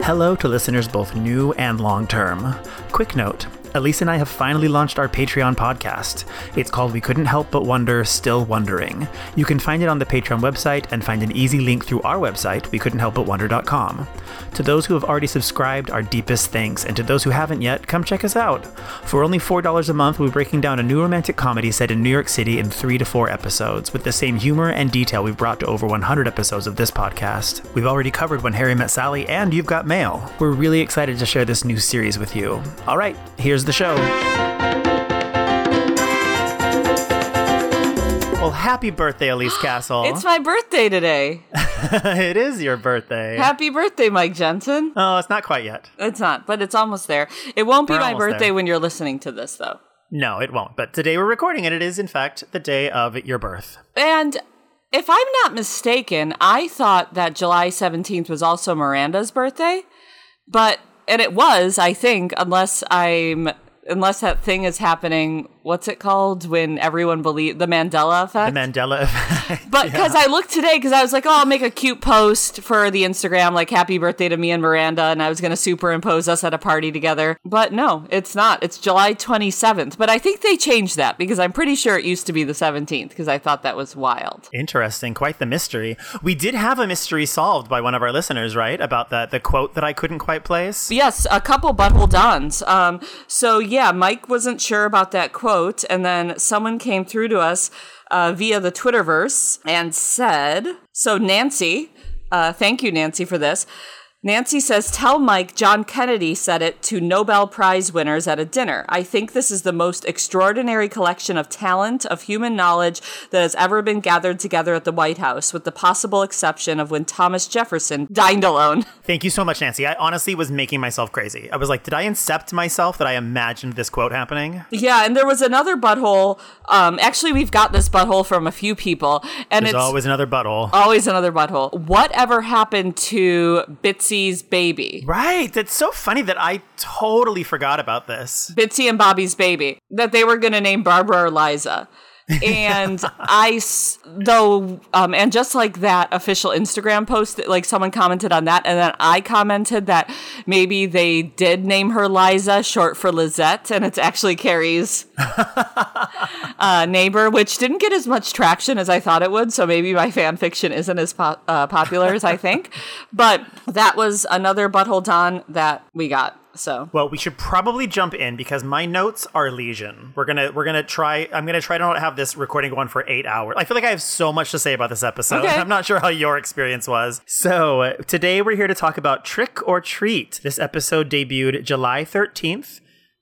Hello to listeners both new and long-term. Quick note, Elise and I have finally launched our Patreon podcast. It's called We Couldn't Help But Wonder, Still Wondering. You can find it on the Patreon website and find an easy link through our website, wecouldn'thelpbutwonder.com. To those who have already subscribed, our deepest thanks, and to those who haven't yet, come check us out. For only $4 a month, we'll be breaking down a new romantic comedy set in New York City in 3 to 4 episodes, with the same humor and detail we've brought to over 100 episodes of this podcast. We've already covered When Harry Met Sally and You've Got Mail. We're really excited to share this new series with you. All right, here's the show. Well, happy birthday, Elise Castle. It's my birthday today. It is your birthday. Happy birthday, Mike Jensen. Oh, it's not quite yet. It's not, but it's almost there. It won't be my birthday when you're listening to this, though. No, it won't. But today we're recording, and it is, in fact, the day of your birth. And if I'm not mistaken, I thought that July 17th was also Miranda's birthday. And it was, I think, unless that thing is happening, what's it called? When everyone believes the Mandela effect? The Mandela effect. But because I looked today, because I was like, oh, I'll make a cute post for the Instagram, like happy birthday to me and Miranda. And I was going to superimpose us at a party together. But no, it's not. It's July 27th. But I think they changed that because I'm pretty sure it used to be the 17th because I thought that was wild. Interesting. Quite the mystery. We did have a mystery solved by one of our listeners, right? About the quote that I couldn't quite place. Yes, a couple butthole dons. Yeah, Mike wasn't sure about that quote, and then someone came through to us via the Twitterverse and said, so Nancy, thank you, Nancy, for this. Nancy says, tell Mike John Kennedy said it to Nobel Prize winners at a dinner. I think this is the most extraordinary collection of talent, of human knowledge that has ever been gathered together at the White House, with the possible exception of when Thomas Jefferson dined alone. Thank you so much, Nancy. I honestly was making myself crazy. I was like, did I incept myself that I imagined this quote happening? Yeah, and there was another butthole. Actually, we've got this butthole from a few people. And There's always another butthole. Always another butthole. Whatever happened to Bitsy's baby? Right. That's so funny that I totally forgot about this. Bitsy and Bobby's baby. That they were going to name Barbara or Liza. And and just like that official Instagram post, like someone commented on that, and then I commented that maybe they did name her Liza, short for Lizette, and it's actually Carrie's neighbor, which didn't get as much traction as I thought it would, so maybe my fan fiction isn't as popular as I think. But that was another butthole don that we got. So, well, we should probably jump in because my notes are legion. I'm gonna try to not have this recording go on for 8 hours. I feel like I have so much to say about this episode. Okay. I'm not sure how your experience was. So today we're here to talk about Trick or Treat. This episode debuted July 13th,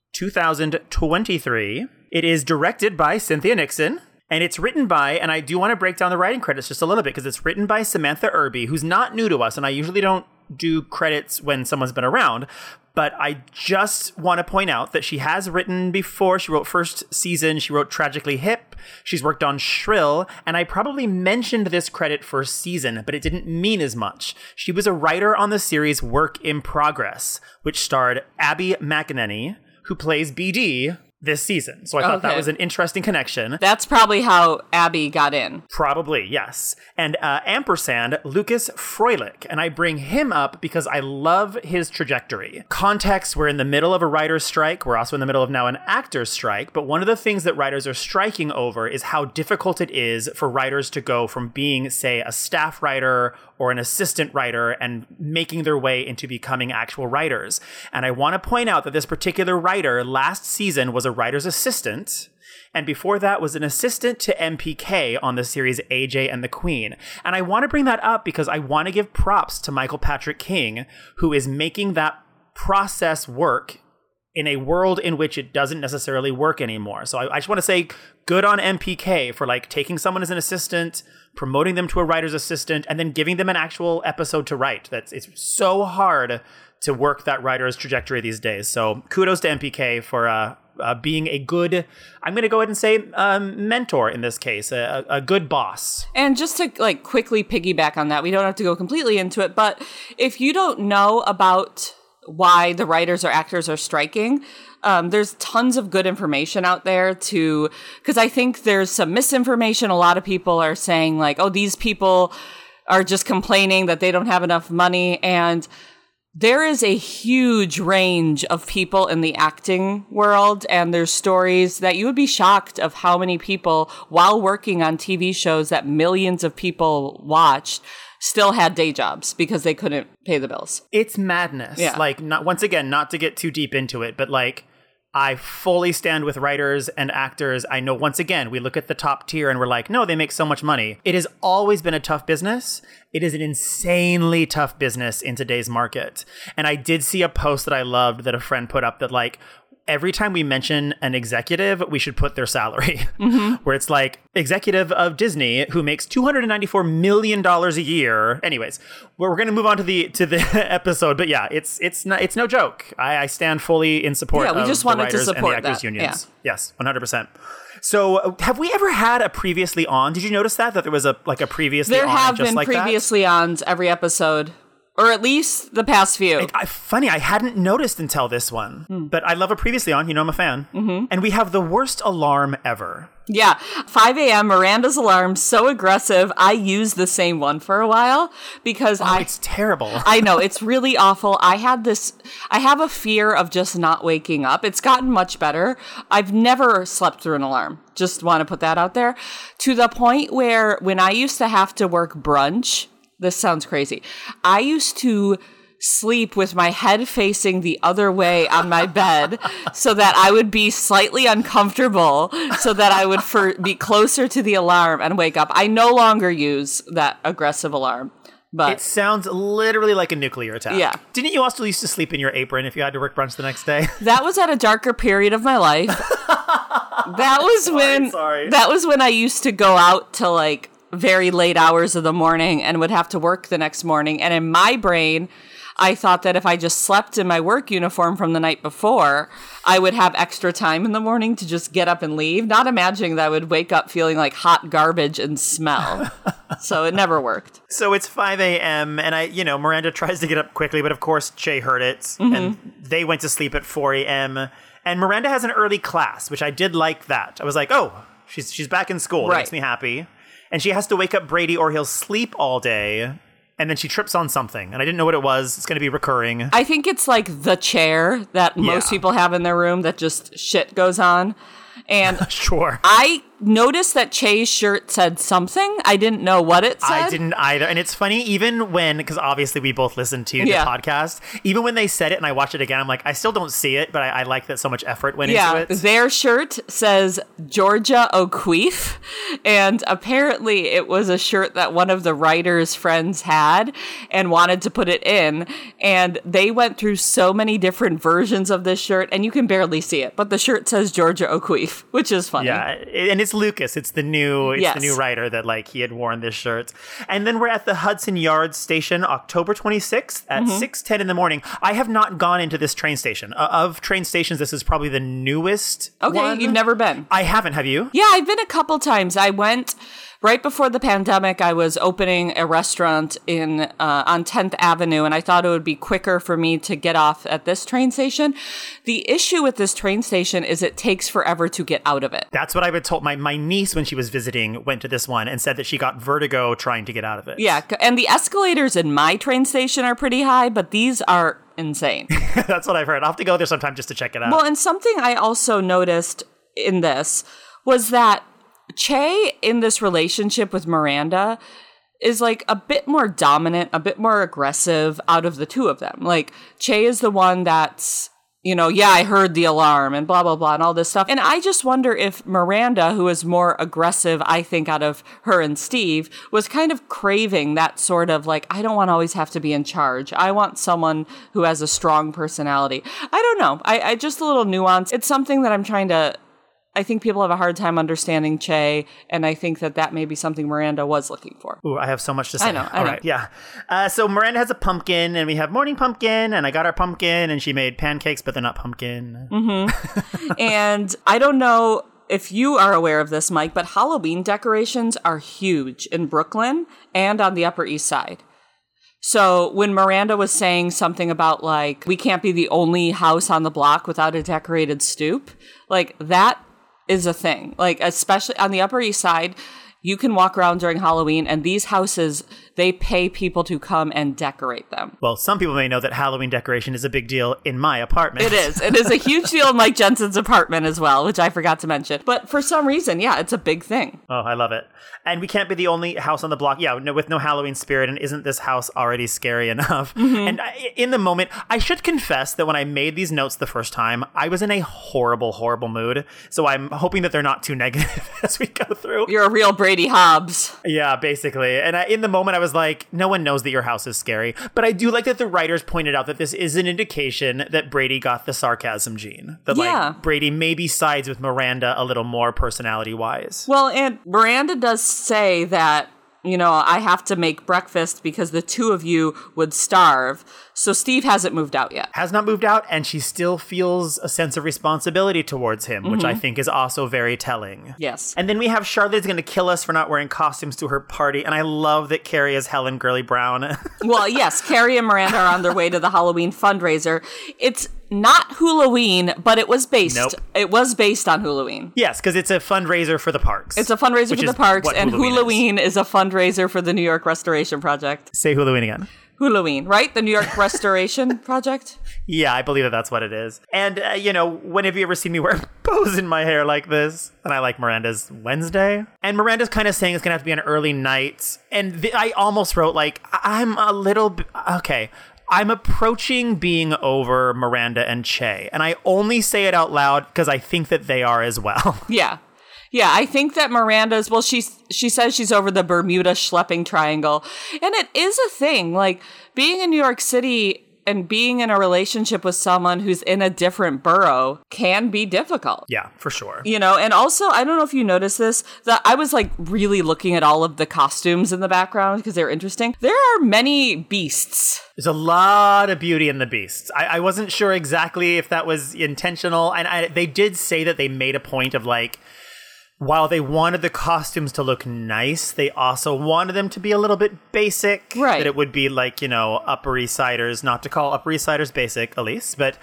2023. It is directed by Cynthia Nixon. And it's written by, and I do want to break down the writing credits just a little bit because it's written by Samantha Irby, who's not new to us, and I usually don't do credits when someone's been around. But I just want to point out that she has written before. She wrote first season. She wrote Tragically Hip. She's worked on Shrill. And I probably mentioned this credit first season, but it didn't mean as much. She was a writer on the series Work in Progress, which starred Abby McEnany, who plays BD this season. So I thought that was an interesting connection. That's probably how Abby got in. Probably, yes. And ampersand, Lucas Froelich. And I bring him up because I love his trajectory. Context, we're in the middle of a writer's strike. We're also in the middle of now an actor's strike. But one of the things that writers are striking over is how difficult it is for writers to go from being, say, a staff writer or an assistant writer and making their way into becoming actual writers. And I want to point out that this particular writer last season was a writer's assistant, and before that was an assistant to MPK on the series AJ and the Queen. And I want to bring that up because I want to give props to Michael Patrick King, who is making that process work in a world in which it doesn't necessarily work anymore. So I just want to say good on MPK for like taking someone as an assistant, promoting them to a writer's assistant, and then giving them an actual episode to write. It's so hard to work that writer's trajectory these days. So kudos to MPK for being a good, I'm going to go ahead and say mentor in this case, a good boss. And just to like quickly piggyback on that, we don't have to go completely into it, but if you don't know about why the writers or actors are striking, there's tons of good information out there because I think there's some misinformation. A lot of people are saying like, oh, these people are just complaining that they don't have enough money. And There is a huge range of people in the acting world, and there's stories that you would be shocked of how many people, while working on TV shows that millions of people watched, still had day jobs because they couldn't pay the bills. It's madness. Yeah. Like, once again, not to get too deep into it, but like, I fully stand with writers and actors. I know, once again, we look at the top tier and we're like, no, they make so much money. It has always been a tough business. It is an insanely tough business in today's market. And I did see a post that I loved that a friend put up that like, every time we mention an executive, we should put their salary, where it's like executive of Disney who makes $294 million a year. Anyways, we're going to move on to the episode, but yeah, it's no joke. I stand fully in support of the writers and the actors unions. Yeah. Yes, 100%. So have we ever had a previously on? Did you notice that there was a previously on? There have just been like previously ons every episode. Or at least the past few. Funny, I hadn't noticed until this one. But I love a previously on. You know I'm a fan. And we have the worst alarm ever. Yeah. 5 a.m. Miranda's alarm, so aggressive. I used the same one for a while because it's terrible. I know. It's really awful. I have a fear of just not waking up. It's gotten much better. I've never slept through an alarm. Just want to put that out there. To the point where when I used to have to work brunch, this sounds crazy, I used to sleep with my head facing the other way on my bed so that I would be slightly uncomfortable so that I would be closer to the alarm and wake up. I no longer use that aggressive alarm. But it sounds literally like a nuclear attack. Yeah. Didn't you also used to sleep in your apron if you had to work brunch the next day? That was at a darker period of my life. That was when I used to go out to like very late hours of the morning and would have to work the next morning. And in my brain, I thought that if I just slept in my work uniform from the night before, I would have extra time in the morning to just get up and leave, not imagining that I would wake up feeling like hot garbage and smell. So it never worked. So it's 5 a.m. and Miranda tries to get up quickly, but of course Che heard it and they went to sleep at 4 a.m. And Miranda has an early class, which I did like that. I was like, oh, she's back in school. That makes me happy. And she has to wake up Brady or he'll sleep all day. And then she trips on something. And I didn't know what it was. It's going to be recurring. I think it's like the chair that most people have in their room that just shit goes on. And sure. I noticed that Che's shirt said something. I didn't know what it said. I didn't either. And it's funny, even when, because obviously we both listened to the podcast, even when they said it and I watched it again, I'm like, I still don't see it, but I like that so much effort went into it. Their shirt says Georgia O'Keeffe. And apparently it was a shirt that one of the writer's friends had and wanted to put it in. And they went through so many different versions of this shirt, and you can barely see it. But the shirt says Georgia O'Keeffe, which is funny. Yeah, and it's Lucas. It's the new writer that like he had worn this shirt. And then we're at the Hudson Yards station, October 26th at 6:10 in the morning. I have not gone into this train station. Of train stations, this is probably the newest one. You've never been. I haven't. Have you? Yeah, I've been a couple times. I went right before the pandemic. I was opening a restaurant on 10th Avenue, and I thought it would be quicker for me to get off at this train station. The issue with this train station is it takes forever to get out of it. That's what I've been told. My niece, when she was visiting, went to this one and said that she got vertigo trying to get out of it. Yeah, and the escalators in my train station are pretty high, but these are insane. That's what I've heard. I'll have to go there sometime just to check it out. Well, and something I also noticed in this was that Che, in this relationship with Miranda, is like a bit more dominant, a bit more aggressive out of the two of them. Like, Che is the one that's, I heard the alarm and blah, blah, blah, and all this stuff. And I just wonder if Miranda, who is more aggressive, I think, out of her and Steve, was kind of craving that sort of like, I don't want to always have to be in charge. I want someone who has a strong personality. I don't know. I just a little nuance. It's something that I think people have a hard time understanding Che, and I think that may be something Miranda was looking for. Ooh, I have so much to say. I know. All right, yeah. So Miranda has a pumpkin, and we have morning pumpkin, and I got our pumpkin, and she made pancakes, but they're not pumpkin. Mm-hmm. And I don't know if you are aware of this, Mike, but Halloween decorations are huge in Brooklyn and on the Upper East Side. So when Miranda was saying something about, like, we can't be the only house on the block without a decorated stoop, like, that is a thing. Like, especially on the Upper East Side, You can walk around during Halloween, and these houses, they pay people to come and decorate them. Well, some people may know that Halloween decoration is a big deal in my apartment. It is. It is a huge deal in Mike Jensen's apartment as well, which I forgot to mention. But for some reason, yeah, it's a big thing. Oh, I love it. And we can't be the only house on the block, with no Halloween spirit, and isn't this house already scary enough? And in the moment, I should confess that when I made these notes the first time, I was in a horrible, horrible mood. So I'm hoping that they're not too negative as we go through. You're a real Brady Hobbs. Yeah, basically. And in the moment, I was like, no one knows that your house is scary. But I do like that the writers pointed out that this is an indication that Brady got the sarcasm gene. That, Brady maybe sides with Miranda a little more personality-wise. Well, and Miranda does say that, I have to make breakfast because the two of you would starve. So Steve hasn't moved out yet. Has not moved out, and she still feels a sense of responsibility towards him, which I think is also very telling. Yes. And then we have Charlotte's going to kill us for not wearing costumes to her party, and I love that Carrie is Helen Gurley Brown. Well, yes, Carrie and Miranda are on their way to the Halloween fundraiser. It's not Halloween, but it was based. Nope. It was based on Halloween. Yes, because it's a fundraiser for the parks. It's a fundraiser for the parks, and Halloween is a fundraiser for the New York Restoration Project. Say Halloween again. Halloween, right? The New York Restoration Project? Yeah, I believe that's what it is. And, when have you ever seen me wear bows in my hair like this? And I like Miranda's Wednesday. And Miranda's kind of saying it's going to have to be an early night. And I almost wrote, I'm a little... Okay. I'm approaching being over Miranda and Che. And I only say it out loud because I think that they are as well. Yeah. Yeah, I think that Miranda's, she says she's over the Bermuda schlepping triangle. And it is a thing. Being in New York City and being in a relationship with someone who's in a different borough can be difficult. Yeah, for sure. And also, I don't know if you noticed this, that I was really looking at all of the costumes in the background because they're interesting. There are many beasts. There's a lot of beauty in the beasts. I wasn't sure exactly if that was intentional. And they did say that they made a point of while they wanted the costumes to look nice, they also wanted them to be a little bit basic. Right. That it would be Upper East Siders, not to call Upper East Siders basic, Elise, but,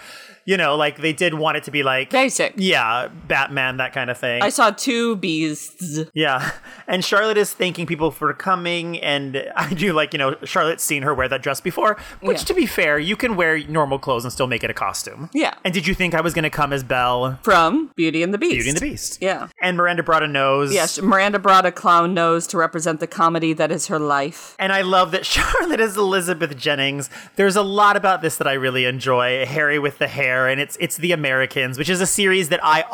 they did want it to be basic. Yeah, Batman, that kind of thing. I saw two beasts. Yeah. And Charlotte is thanking people for coming, and I do Charlotte's seen her wear that dress before, which, to be fair, you can wear normal clothes and still make it a costume. Yeah. And did you think I was going to come as Belle? From Beauty and the Beast. Beauty and the Beast. Yeah. And Miranda brought a nose. Yes, Miranda brought a clown nose to represent the comedy that is her life. And I love that Charlotte is Elizabeth Jennings. There's a lot about this that I really enjoy. Harry with the hair, and it's The Americans, which is a series that I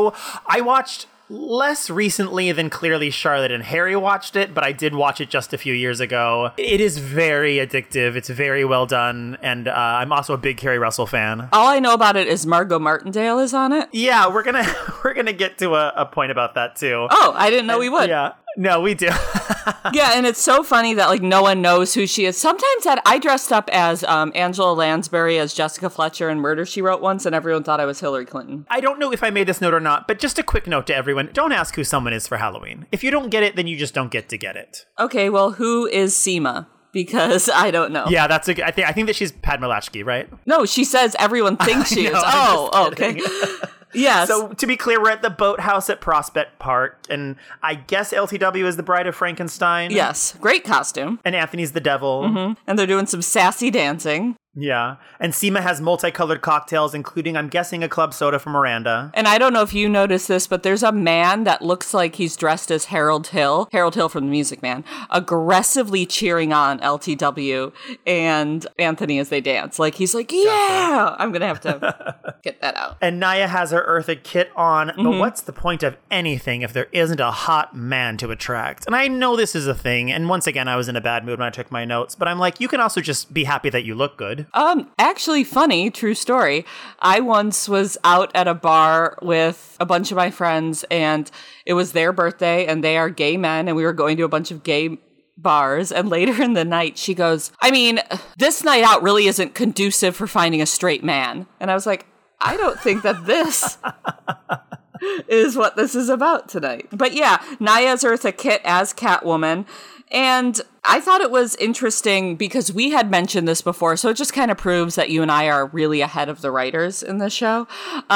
watched less recently than clearly Charlotte and Harry watched it, but I did watch it just a few years ago. It is very addictive. It's very well done, and I'm also a big Carrie Russell fan. All I know about it is Margot Martindale is on it. Yeah, we're gonna get to a point about that too. Oh, I didn't know we would. Yeah. No, we do. Yeah, and it's so funny that no one knows who she is. Sometimes I dressed up as Angela Lansbury as Jessica Fletcher in Murder, She Wrote once, and everyone thought I was Hillary Clinton. I don't know if I made this note or not, but just a quick note to everyone. Don't ask who someone is for Halloween. If you don't get it, then you just don't get to get it. Okay, well, who is Seema? Because I don't know. Yeah, that's I think that she's Padma Latchkey, right? No, she says everyone thinks she is. Oh, okay. Yes. So, to be clear, we're at the boathouse at Prospect Park, and I guess LTW is the Bride of Frankenstein. Yes. Great costume. And Anthony's the devil. Mm-hmm. And they're doing some sassy dancing. Yeah. And Seema has multicolored cocktails, including, I'm guessing, a club soda for Miranda. And I don't know if you noticed this, but there's a man that looks like he's dressed as Harold Hill from The Music Man, aggressively cheering on LTW and Anthony as they dance. He's like, yeah! I'm going to have to get that out. And Naya has her Eartha kit on, but what's the point of anything if there isn't a hot man to attract? And I know this is a thing, and once again, I was in a bad mood when I took my notes, but I'm like, you can also just be happy that you look good. Actually funny, true story. I once was out at a bar with a bunch of my friends and it was their birthday and they are gay men and we were going to a bunch of gay bars. And later in the night, she goes, I mean, this night out really isn't conducive for finding a straight man. And I was like, I don't think that this is what this is about tonight. But yeah, Naya's Eartha Kitt as Catwoman. And I thought it was interesting because we had mentioned this before, so it just kind of proves that you and I are really ahead of the writers in this show.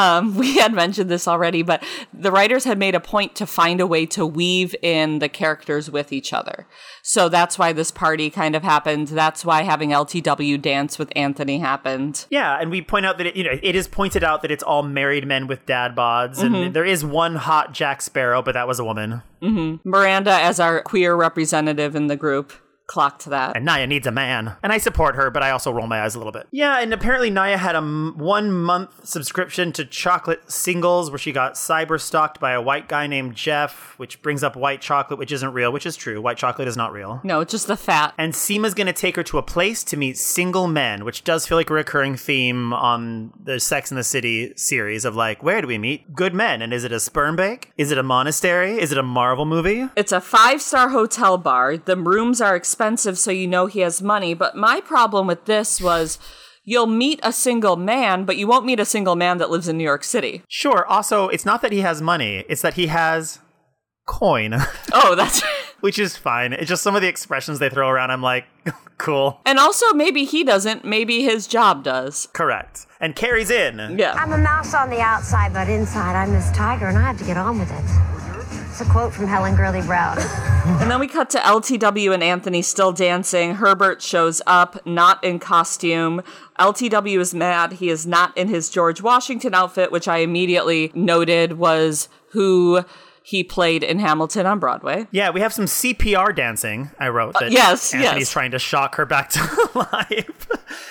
We had mentioned this already, but the writers had made a point to find a way to weave in the characters with each other. So that's why this party kind of happened. That's why having LTW dance with Anthony happened. Yeah, and we point out that it is pointed out that it's all married men with dad bods, and there is one hot Jack Sparrow, but that was a woman. Miranda, as our queer representative in the group, clocked that. And Naya needs a man. And I support her, but I also roll my eyes a little bit. Yeah, and apparently Naya had a 1 month subscription to Chocolate Singles where she got cyber stalked by a white guy named Jeff, which brings up white chocolate, which isn't real, which is true. White chocolate is not real. No, it's just the fat. And Seema's going to take her to a place to meet single men, which does feel like a recurring theme on the Sex and the City series of like, where do we meet good men? And is it a sperm bank? Is it a monastery? Is it a Marvel movie? It's a 5-star hotel bar. The rooms are expensive, so you know he has money. But my problem with this was you'll meet a single man, but you won't meet a single man that lives in New York City. Sure. Also, it's not that he has money. It's that he has coin. Oh, that's... Which is fine. It's just some of the expressions they throw around. I'm like, cool. And also, maybe he doesn't. Maybe his job does. Correct. And Carrie's in. Yeah. I'm a mouse on the outside, but inside I'm this tiger, and I have to get on with it. It's a quote from Helen Gurley Brown. And then we cut to LTW and Anthony still dancing. Herbert shows up, not in costume. LTW is mad. He is not in his George Washington outfit, which I immediately noted was who he played in Hamilton on Broadway. Yeah, we have some CPR dancing, I wrote. That yes. Anthony's trying to shock her back to life.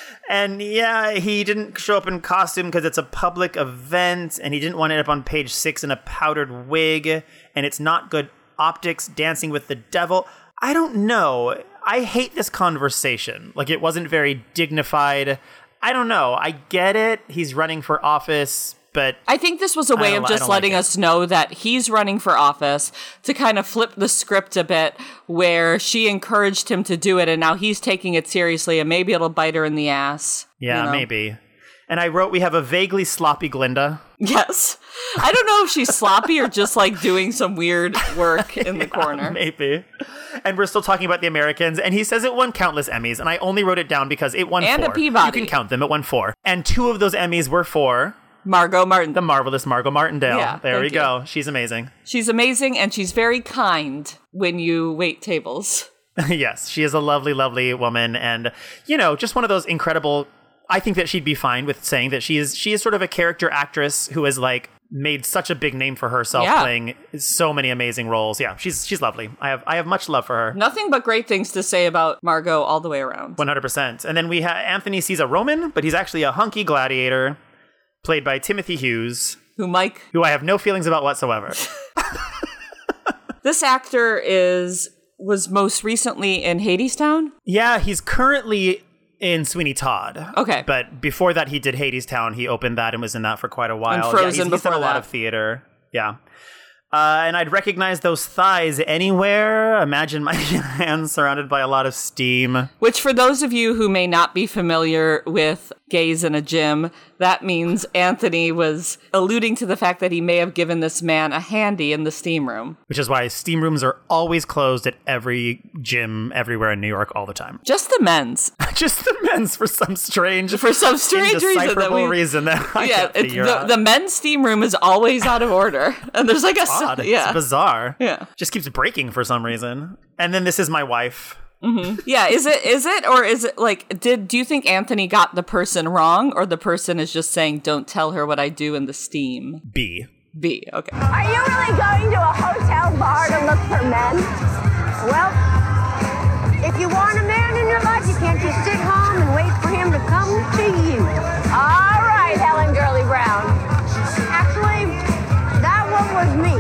And yeah, he didn't show up in costume because it's a public event, and he didn't want it up on page 6 in a powdered wig, and it's not good optics dancing with the devil. I don't know. I hate this conversation. Like, it wasn't very dignified. I don't know. I get it. He's running for office, but I think this was a way of just letting us know that he's running for office to kind of flip the script a bit where she encouraged him to do it and now he's taking it seriously and maybe it'll bite her in the ass. Yeah, maybe. And I wrote, we have a vaguely sloppy Glinda. Yes. I don't know if she's sloppy or just like doing some weird work in the corner. Maybe. And we're still talking about the Americans. And he says it won countless Emmys. And I only wrote it down because it won 4. And a Peabody. You can count them. It won 4. And 2 of those Emmys were for Margot Martin. The marvelous Margot Martindale. Yeah, there we go. She's amazing. She's amazing, and she's very kind when you wait tables. Yes, she is a lovely, lovely woman. And, just one of those incredible... I think that she'd be fine with saying that she is sort of a character actress who has, like, made such a big name for herself playing so many amazing roles. Yeah, she's lovely. I have much love for her. Nothing but great things to say about Margot all the way around. 100%. And then we have Anthony sees a Roman, but he's actually a hunky gladiator. Played by Timothy Hughes. Who I have no feelings about whatsoever. This actor was most recently in Hadestown? Yeah, he's currently in Sweeney Todd. Okay. But before that, he did Hadestown. He opened that and was in that for quite a while. And Frozen he's done a lot of theater. Yeah. And I'd recognize those thighs anywhere. Imagine my hands surrounded by a lot of steam. Which, for those of you who may not be familiar with gays in a gym, that means Anthony was alluding to the fact that he may have given this man a handy in the steam room. Which is why steam rooms are always closed at every gym everywhere in New York all the time. Just the men's. Just the men's for some strange reason that I can't figure out. The men's steam room is always out of order. And there's like odd. It's bizarre. Yeah. Just keeps breaking for some reason. And then this is my wife. Mm-hmm. Yeah, is it or is it like do you think Anthony got the person wrong or the person is just saying don't tell her what I do in the steam? B, okay. Are you really going to a hotel bar to look for men? Well, if you want a man in your life, you can't just sit home and wait for him to come to you. All right, Helen Gurley Brown. Actually, that one was me.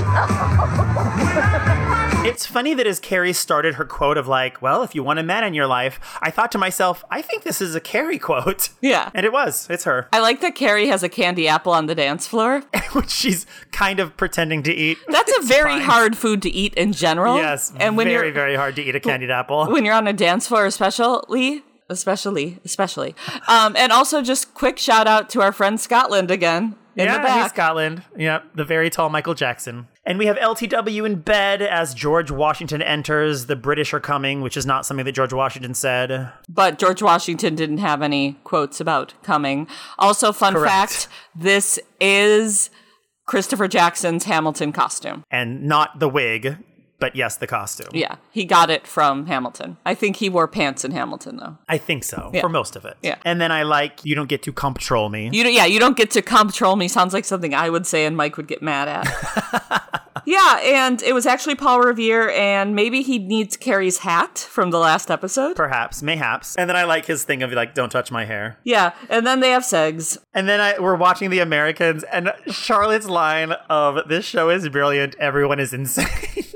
It's funny that as Carrie started her quote of like, well, if you want a man in your life, I thought to myself, I think this is a Carrie quote. Yeah. And it was. It's her. I like that Carrie has a candy apple on the dance floor. Which she's kind of pretending to eat. That's a very hard food to eat in general. Yes, and when very, very hard to eat a candied apple. When you're on a dance floor especially. And also just quick shout out to our friend Scotland again. In the back. He's Scotland. Yeah, the very tall Michael Jackson. And we have LTW in bed as George Washington enters. The British are coming, which is not something that George Washington said. But George Washington didn't have any quotes about coming. Also, fun fact, this is Christopher Jackson's Hamilton costume. And not the wig, but yes, the costume. Yeah, he got it from Hamilton. I think he wore pants in Hamilton, though. I think so, for most of it. Yeah. And then I like, you don't get to control me. You don't get to control me. Sounds like something I would say and Mike would get mad at. Yeah, and it was actually Paul Revere, and maybe he needs Carrie's hat from the last episode. Perhaps, mayhaps. And then I like his thing of like, don't touch my hair. Yeah, and then they have segs. And then we're watching The Americans, and Charlotte's line of, this show is brilliant, everyone is insane.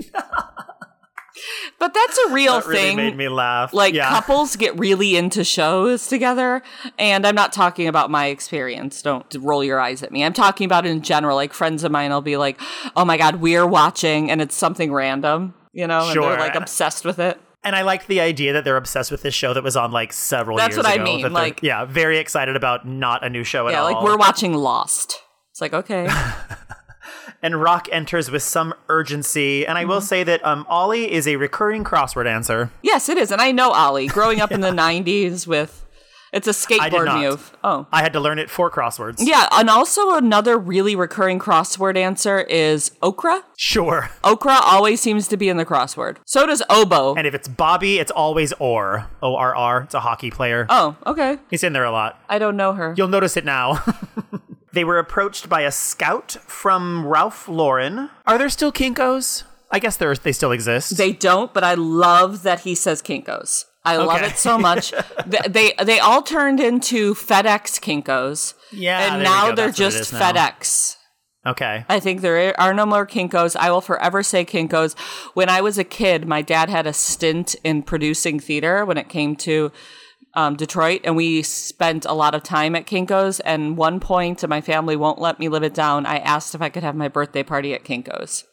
But that's a real that really thing. Made me laugh. Like, couples get really into shows together, and I'm not talking about my experience. Don't roll your eyes at me. I'm talking about in general. Like, friends of mine will be like, oh my God, we're watching, and it's something random, and they're like obsessed with it. And I like the idea that they're obsessed with this show that was on like several years ago. That's what I mean. Like, very excited about not a new show at all. Yeah, like we're watching Lost. It's like, okay. And Rock enters with some urgency. And I will say that Ollie is a recurring crossword answer. Yes, it is. And I know Ollie. Growing up in the 90s with... It's a skateboard move. Oh. I had to learn it for crosswords. Yeah, and also another really recurring crossword answer is okra. Sure. Okra always seems to be in the crossword. So does oboe. And if it's Bobby, it's always Orr. O-R-R. It's a hockey player. Oh, okay. He's in there a lot. I don't know her. You'll notice it now. They were approached by a scout from Ralph Lauren. Are there still Kinkos? I guess they still exist. They don't, but I love that he says Kinkos. I love it so much. They all turned into FedEx Kinkos. Yeah, and now they're just FedEx. Okay. I think there are no more Kinkos. I will forever say Kinkos. When I was a kid, my dad had a stint in producing theater when it came to Detroit, and we spent a lot of time at Kinko's, and one point, and my family won't let me live it down, I asked if I could have my birthday party at Kinko's.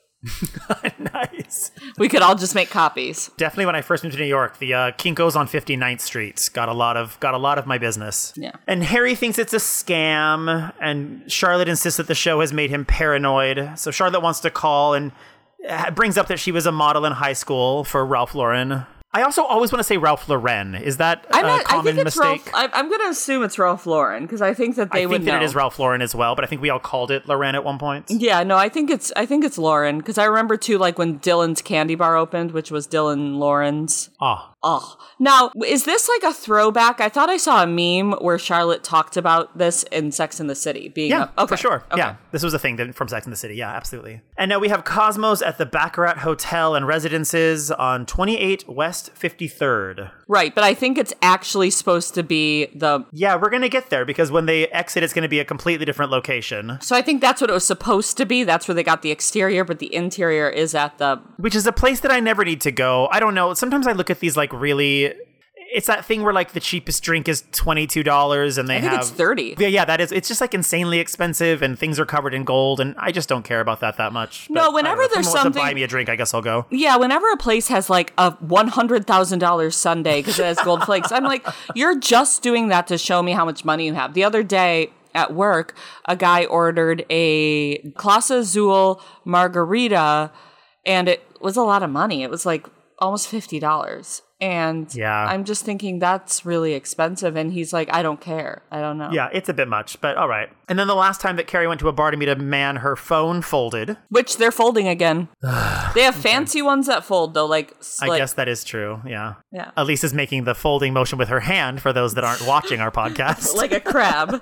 Nice. We could all just make copies. Definitely when I first moved to New York, the Kinko's on 59th Street got a lot of my business. Yeah. And Harry thinks it's a scam, and Charlotte insists that the show has made him paranoid. So Charlotte wants to call and brings up that she was a model in high school for Ralph Lauren. I also always want to say Ralph Lauren. Is that a common mistake? I'm going to assume it's Ralph Lauren because I think that they would know. I think that it is Ralph Lauren as well, but I think we all called it Lauren at one point. Yeah, no, I think it's Lauren because I remember too, like when Dylan's Candy Bar opened, which was Dylan Lauren's. Oh. Now, is this like a throwback? I thought I saw a meme where Charlotte talked about this in Sex and the City. For sure. Okay. Yeah, this was a thing from Sex and the City. Yeah, absolutely. And now we have Cosmos at the Baccarat Hotel and Residences on 28 West 53rd. Right, but I think it's actually supposed to be the... Yeah, we're going to get there because when they exit, it's going to be a completely different location. So I think that's what it was supposed to be. That's where they got the exterior, but the interior is at the... Which is a place that I never need to go. I don't know. Sometimes I look at these like really... It's that thing where like the cheapest drink is $22 and I think it's $30. Yeah, that is. It's just like insanely expensive and things are covered in gold and I just don't care about that much. No, whenever there's something to buy me a drink, I guess I'll go. Yeah, whenever a place has like a $100,000 sundae because it has gold flakes, I'm like, you're just doing that to show me how much money you have. The other day at work, a guy ordered a Clase Azul margarita and it was a lot of money. It was like almost $50. And I'm just thinking that's really expensive. And he's like, I don't care. I don't know. Yeah, it's a bit much, but all right. And then the last time that Carrie went to a bar to meet a man, her phone folded. Which they're folding again. They have fancy ones that fold, though. I guess that is true. Yeah. Yeah. Elise is making the folding motion with her hand for those that aren't watching our podcast. Like a crab.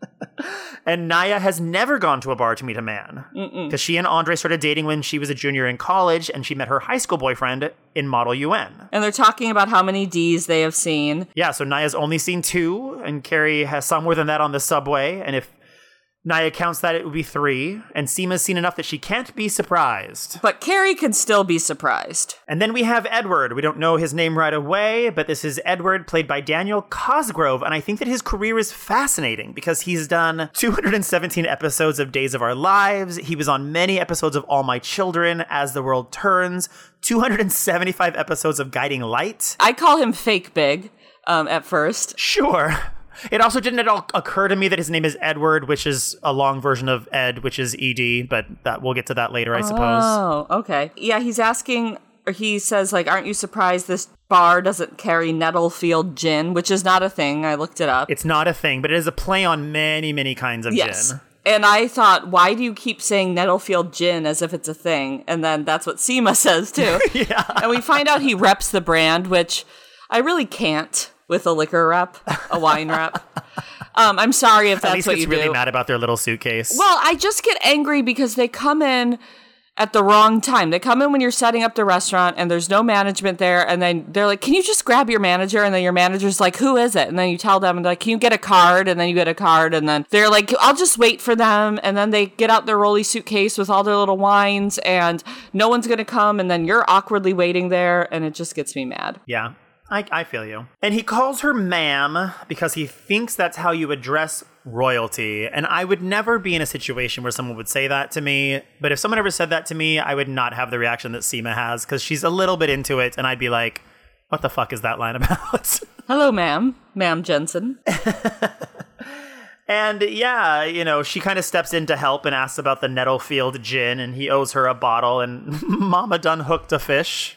And Naya has never gone to a bar to meet a man. Because she and Andre started dating when she was a junior in college, and she met her high school boyfriend in Model UN. And they're talking about how many Ds they have seen. Yeah, so Naya's only seen 2, and Carrie has some more than that on the subway. And if Naya counts that, it would be 3. And Seema's seen enough that she can't be surprised. But Carrie can still be surprised. And then we have Edward. We don't know his name right away, but this is Edward, played by Daniel Cosgrove. And I think that his career is fascinating because he's done 217 episodes of Days of Our Lives. He was on many episodes of All My Children, As the World Turns, 275 episodes of Guiding Light. I call him Fake Big at first. Sure. It also didn't at all occur to me that his name is Edward, which is a long version of Ed, which is ED, but that we'll get to that later, I suppose. Oh, okay. Yeah, he's asking, or he says, like, aren't you surprised this bar doesn't carry Nettlefield gin, which is not a thing. I looked it up. It's not a thing, but it is a play on many, many kinds of gin. And I thought, why do you keep saying Nettlefield gin as if it's a thing? And then that's what Seema says, too. Yeah. And we find out he reps the brand, which I really can't with a liquor rep, a wine rep. I'm sorry if that's what you do. At least really mad about their little suitcase. Well, I just get angry because they come in at the wrong time. They come in when you're setting up the restaurant and there's no management there. And then they're like, can you just grab your manager? And then your manager's like, who is it? And then you tell them, and they're like, can you get a card? And then you get a card. And then they're like, I'll just wait for them. And then they get out their rolly suitcase with all their little wines and no one's going to come. And then you're awkwardly waiting there. And it just gets me mad. Yeah. I feel you. And he calls her ma'am because he thinks that's how you address royalty. And I would never be in a situation where someone would say that to me. But if someone ever said that to me, I would not have the reaction that Seema has because she's a little bit into it. And I'd be like, what the fuck is that line about? Hello, ma'am. Ma'am Jensen. And yeah, you know, she kind of steps in to help and asks about the Nettlefield gin. And he owes her a bottle. And Mama done hooked a fish.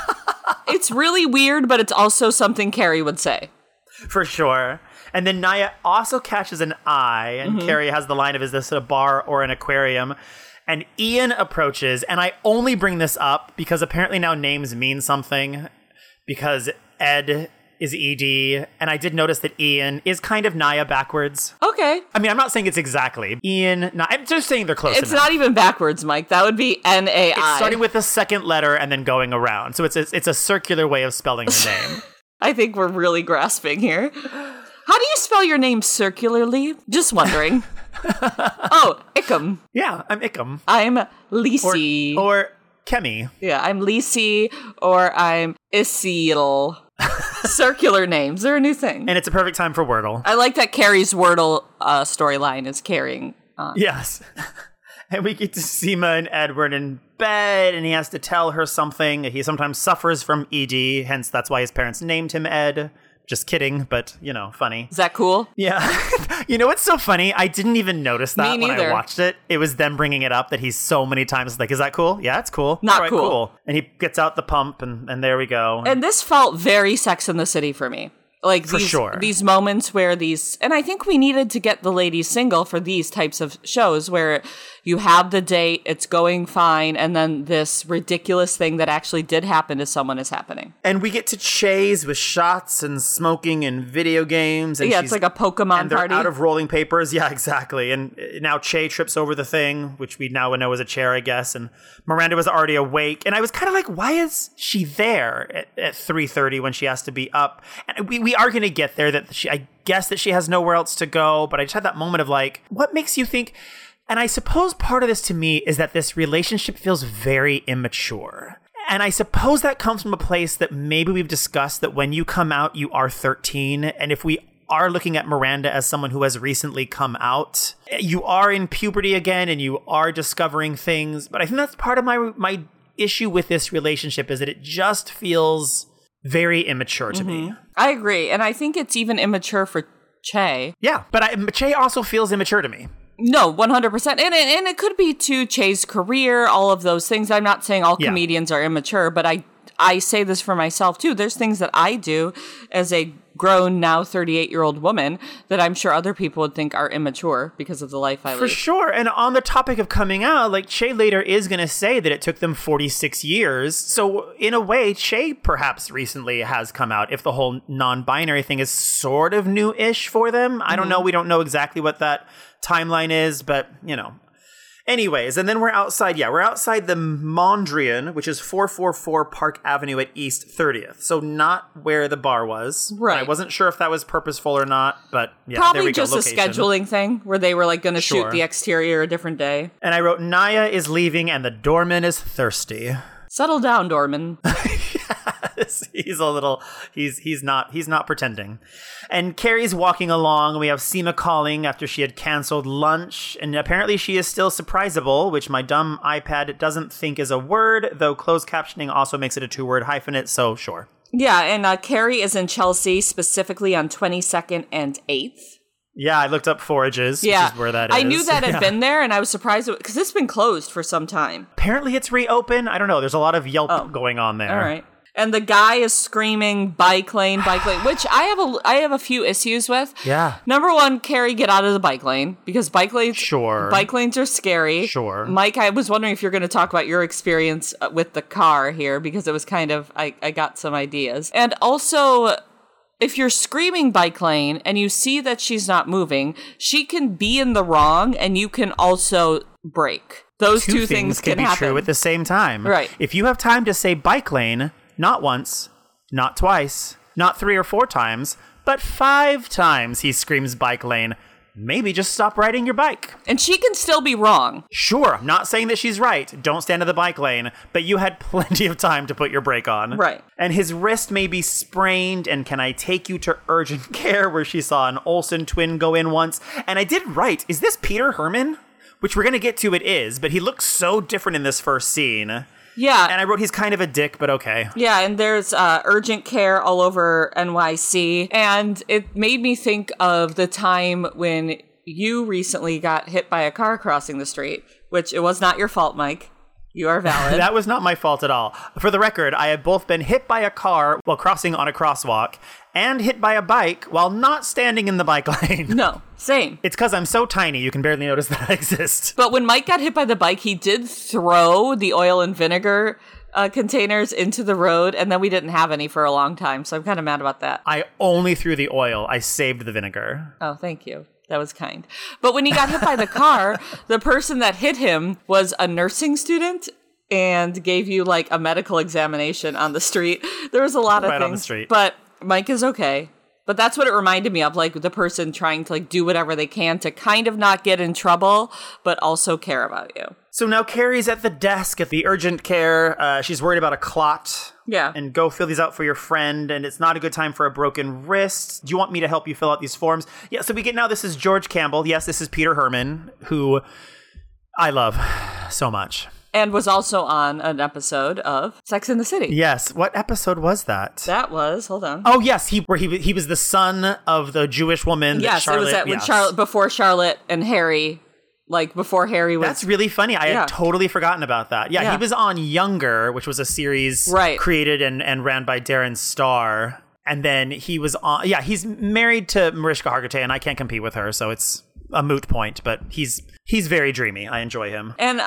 It's really weird, but it's also something Carrie would say. For sure. And then Naya also catches an eye, and Carrie has the line of, is this a bar or an aquarium? And Ian approaches, and I only bring this up because apparently now names mean something, because Ed is ED, and I did notice that Ian is kind of Naya backwards. Okay. I mean, I'm not saying it's exactly. Ian, I'm just saying they're close It's enough. not even backwards, Mike. That would be N-A-I. It's starting with the second letter and then going around. So it's a circular way of spelling the name. I think we're really grasping here. How do you spell your name circularly? Just wondering. Oh, Ickham. Yeah, I'm Ickham. I'm Lisi. Or Kemi. Yeah, I'm Lisi, or I'm Isil. Circular names. They're a new thing. And it's a perfect time for Wordle. I like that Carrie's Wordle storyline is carrying on. Yes. And we get to Seema and Edward in bed, and he has to tell her something. He sometimes suffers from ED, hence that's why his parents named him Ed. Just kidding, but, you know, funny. Is that cool? Yeah. You know what's so funny? I didn't even notice that Me when neither. I watched it. It was them bringing it up that he's so many times like, is that cool? Yeah, it's cool. Not All right, cool. And he gets out the pump, and there we go. And this felt very Sex in the City for me. Like For sure. These moments where and I think we needed to get the ladies single for these types of shows where you have the date, it's going fine, and then this ridiculous thing that actually did happen to someone is happening. And we get to chase with shots and smoking and video games. And Yeah, it's like a Pokemon and they're party. out of rolling papers. Yeah, exactly. And now Che trips over the thing, which we now know is a chair, I guess. And Miranda was already awake. And I was kind of like, why is she there at 3:30 when she has to be up? And we are going to get there that I guess that she has nowhere else to go. But I just had that moment of like, what makes you think... And I suppose part of this to me is that this relationship feels very immature. And I suppose that comes from a place that maybe we've discussed that when you come out, you are 13. And if we are looking at Miranda as someone who has recently come out, you are in puberty again and you are discovering things. But I think that's part of my issue with this relationship is that it just feels very immature to me. I agree. And I think it's even immature for Che. Yeah, but Che also feels immature to me. No, 100%. And it could be to Che's career, all of those things. I'm not saying all comedians are immature, but I say this for myself too. There's things that I do as a grown, now 38-year-old woman that I'm sure other people would think are immature because of the life I For lead. sure. And on the topic of coming out, like Che later is going to say that it took them 46 years. So in a way, Che perhaps recently has come out if the whole non-binary thing is sort of new-ish for them. I don't know. We don't know exactly what that timeline is, but, you know. Anyways, and then we're outside. Yeah, we're outside the Mondrian, which is 444 Park Avenue at East 30th. So not where the bar was. Right. I wasn't sure if that was purposeful or not, but yeah, there Probably we go. just a Location. scheduling thing where they were like going to Sure. shoot the exterior a different day. And I wrote, Naya is leaving and the doorman is thirsty. Settle down, Dorman. He's a little, he's not pretending. And Carrie's walking along. We have Seema calling after she had canceled lunch. And apparently she is still surprisable, which my dumb iPad doesn't think is a word, though closed captioning also makes it a 2-word hyphenate, so sure. Yeah, and Carrie is in Chelsea, specifically on 22nd and 8th. Yeah, I looked up Forages, which is where that is. I knew that had been there, and I was surprised because it's been closed for some time. Apparently it's reopened. I don't know. There's a lot of Yelp going on there. All right. And the guy is screaming, bike lane, which I have a few issues with. Yeah. Number one, Carrie, get out of the bike lane, because bike lanes are scary. Sure. Mike, I was wondering if you're going to talk about your experience with the car here, because it was kind of, I got some ideas. And also, if you're screaming bike lane and you see that she's not moving, she can be in the wrong and you can also brake. Those two things can be happen. true at the same time. Right. If you have time to say bike lane, not once, not twice, not 3 or 4 times, but 5 times he screams bike lane, maybe just stop riding your bike. And she can still be wrong. Sure, I'm not saying that she's right. Don't stand in the bike lane, but you had plenty of time to put your brake on. Right. And his wrist may be sprained, and can I take you to urgent care, where she saw an Olsen twin go in once? And I did write, is this Peter Herman? Which we're going to get to, it is, but he looks so different in this first scene. Yeah. And I wrote he's kind of a dick, but okay. Yeah, and there's urgent care all over NYC. And it made me think of the time when you recently got hit by a car crossing the street, which it was not your fault, Mike. You are valid. That was not my fault at all. For the record, I have both been hit by a car while crossing on a crosswalk and hit by a bike while not standing in the bike lane. No, same. It's because I'm so tiny, you can barely notice that I exist. But when Mike got hit by the bike, he did throw the oil and vinegar containers into the road, and then we didn't have any for a long time, so I'm kind of mad about that. I only threw the oil. I saved the vinegar. Oh, thank you. That was kind. But when he got hit by the car, the person that hit him was a nursing student and gave you like a medical examination on the street. There was a lot of things. On the street. But Mike is okay. But that's what it reminded me of, like the person trying to like do whatever they can to kind of not get in trouble, but also care about you. So now Carrie's at the desk at the urgent care. She's worried about a clot. Yeah. And go fill these out for your friend, and it's not a good time for a broken wrist. Do you want me to help you fill out these forms? Yeah, so we get now, this is George Campbell. Yes, this is Peter Herman, who I love so much. And was also on an episode of Sex and the City. Yes. What episode was that? That was, hold on. Oh, yes. He was the son of the Jewish woman. Yes, that Charlotte, it was when Charlotte, before Charlotte and Harry, like before Harry was. That's really funny. I had totally forgotten about that. Yeah, he was on Younger, which was a series created and ran by Darren Star. And then he was on, he's married to Mariska Hargitay, and I can't compete with her, so it's a moot point, but he's very dreamy. I enjoy him. And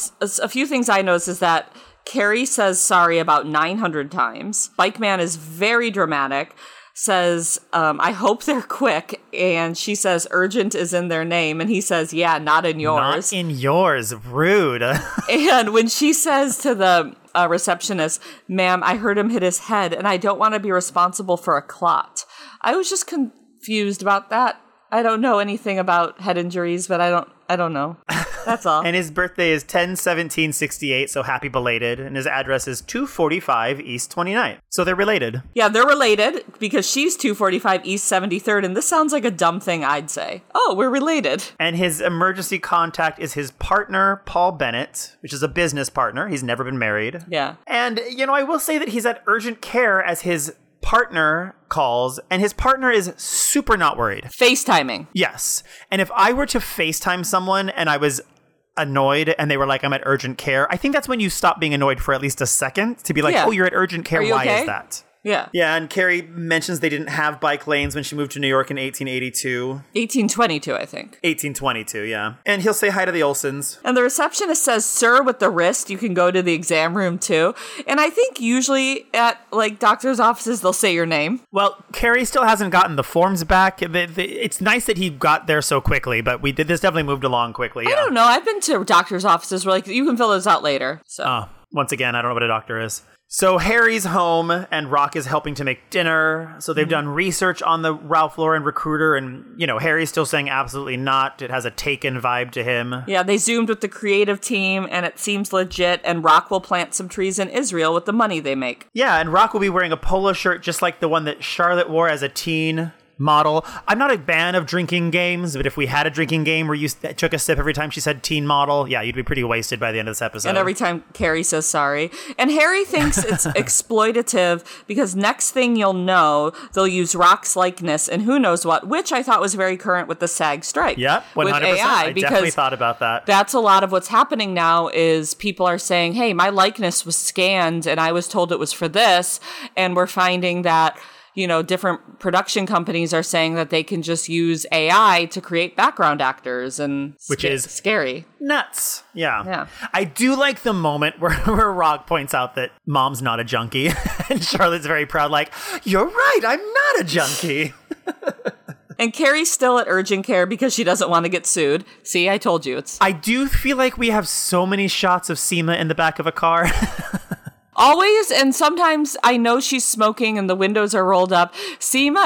a few things I noticed is that Carrie says sorry about 900 times. Bike Man is very dramatic, says, I hope they're quick, and she says urgent is in their name, and he says, yeah, not in yours. Not in yours. Rude. And when she says to the receptionist, ma'am, I heard him hit his head, and I don't want to be responsible for a clot. I was just confused about that. I don't know anything about head injuries, but I don't know. That's all. And his birthday is 10/17/68, so happy belated. And his address is 245 East 29th. So they're related. Yeah, they're related because she's 245 East 73rd, and this sounds like a dumb thing I'd say. Oh, we're related. And his emergency contact is his partner, Paul Bennett, which is a business partner. He's never been married. Yeah. And, I will say that he's at urgent care as his partner calls, and his partner is super not worried. FaceTiming. Yes. And if I were to FaceTime someone and I was annoyed and they were like, I'm at urgent care, I think that's when you stop being annoyed for at least a second to be like, oh, you're at urgent care. Why is that? Yeah. Yeah, and Carrie mentions they didn't have bike lanes when she moved to New York in 1882. 1822, I think. 1822, yeah. And he'll say hi to the Olsens. And the receptionist says, sir, with the wrist, you can go to the exam room too. And I think usually at like doctor's offices, they'll say your name. Well, Carrie still hasn't gotten the forms back. It's nice that he got there so quickly, but this definitely moved along quickly. Yeah. I don't know. I've been to doctor's offices where like, you can fill those out later. So. Once again, I don't know what a doctor is. So Harry's home, and Rock is helping to make dinner. So they've done research on the Ralph Lauren recruiter, and, Harry's still saying absolutely not. It has a Taken vibe to him. Yeah, they zoomed with the creative team, and it seems legit, and Rock will plant some trees in Israel with the money they make. Yeah, and Rock will be wearing a polo shirt just like the one that Charlotte wore as a teen. model. I'm not a fan of drinking games, but if we had a drinking game where you took a sip every time she said teen model, yeah, you'd be pretty wasted by the end of this episode. And every time Carrie says sorry. And Harry thinks it's exploitative because next thing you'll know, they'll use Rock's likeness and who knows what, which I thought was very current with the SAG strike. Yep, 100%. With AI, I definitely thought about that. That's a lot of what's happening now is people are saying, hey, my likeness was scanned and I was told it was for this. And we're finding that, you know, different production companies are saying that they can just use AI to create background actors, and which is scary. Nuts. Yeah. Yeah. I do like the moment where Rock points out that Mom's not a junkie. And Charlotte's very proud, like, you're right, I'm not a junkie. And Carrie's still at urgent care because she doesn't want to get sued. See, I told you. I do feel like we have so many shots of Seema in the back of a car. Always, and sometimes I know she's smoking and the windows are rolled up. Seema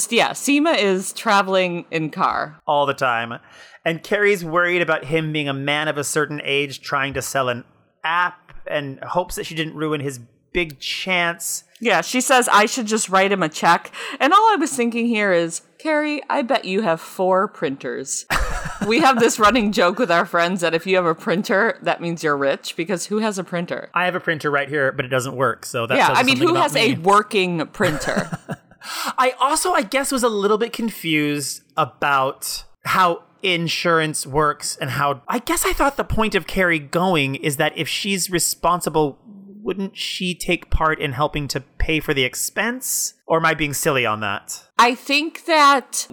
is traveling in car. All the time. And Carrie's worried about him being a man of a certain age trying to sell an app and hopes that she didn't ruin his big chance. Yeah, she says I should just write him a check. And all I was thinking here is, Carrie, I bet you have 4 printers. We have this running joke with our friends that if you have a printer, that means you're rich, because who has a printer? I have a printer right here, but it doesn't work. So that I mean, who has a working printer? I guess, was a little bit confused about how insurance works and how, I guess I thought the point of Carrie going is that if she's responsible, wouldn't she take part in helping to pay for the expense? Or am I being silly on that? I think that...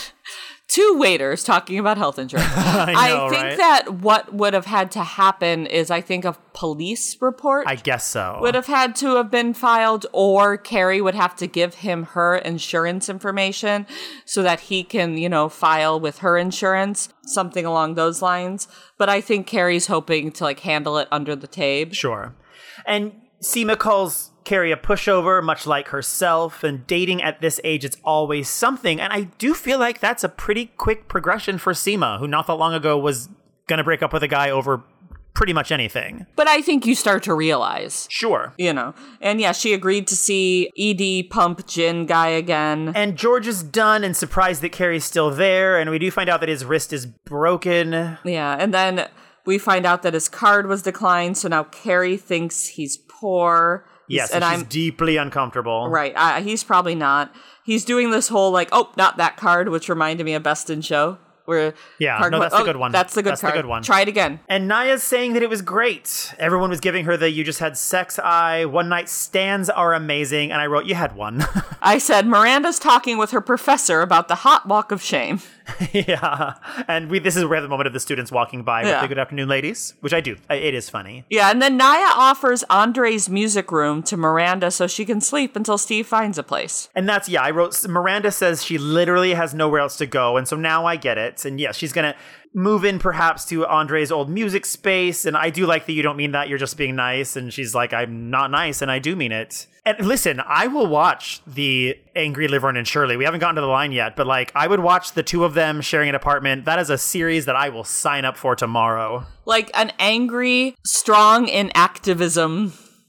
2 waiters talking about health insurance. I think right? that what would have had to happen is, I think, a police report. I guess so. Would have had to have been filed, or Carrie would have to give him her insurance information so that he can, you know, file with her insurance, something along those lines. But I think Carrie's hoping to, like, handle it under the table. Sure. And Seema calls Carrie a pushover, much like herself, and dating at this age, it's always something. And I do feel like that's a pretty quick progression for Seema, who not that long ago was going to break up with a guy over pretty much anything. But I think you start to realize. Sure. You know. And yeah, she agreed to see ED pump gin guy again. And George is done and surprised that Carrie's still there, and we do find out that his wrist is broken. Yeah, and then we find out that his card was declined, so now Carrie thinks he's poor. Yes, and she's deeply uncomfortable. Right, he's probably not. He's doing this whole, like, oh, not that card, which reminded me of Best in Show. Where that's the good one. That's the good card. The good one. Try it again. And Naya's saying that it was great. Everyone was giving her the "you just had sex" eye. One night stands are amazing. And I wrote, you had one. I said, Miranda's talking with her professor about the hot walk of shame. Yeah. And this is where the moment of the students walking by with the good afternoon, ladies, which I do. It is funny. Yeah. And then Naya offers Andre's music room to Miranda so she can sleep until Steve finds a place. And that's, I wrote, Miranda says she literally has nowhere else to go. And so now I get it. And yes, she's going to move in perhaps to Andre's old music space. And I do like that you don't mean that, you're just being nice. And she's like, I'm not nice, and I do mean it. And listen, I will watch the Angry Laverne and Shirley. We haven't gotten to the line yet, but like, I would watch the 2 of them sharing an apartment. That is a series that I will sign up for tomorrow. Like an angry, strong in activism.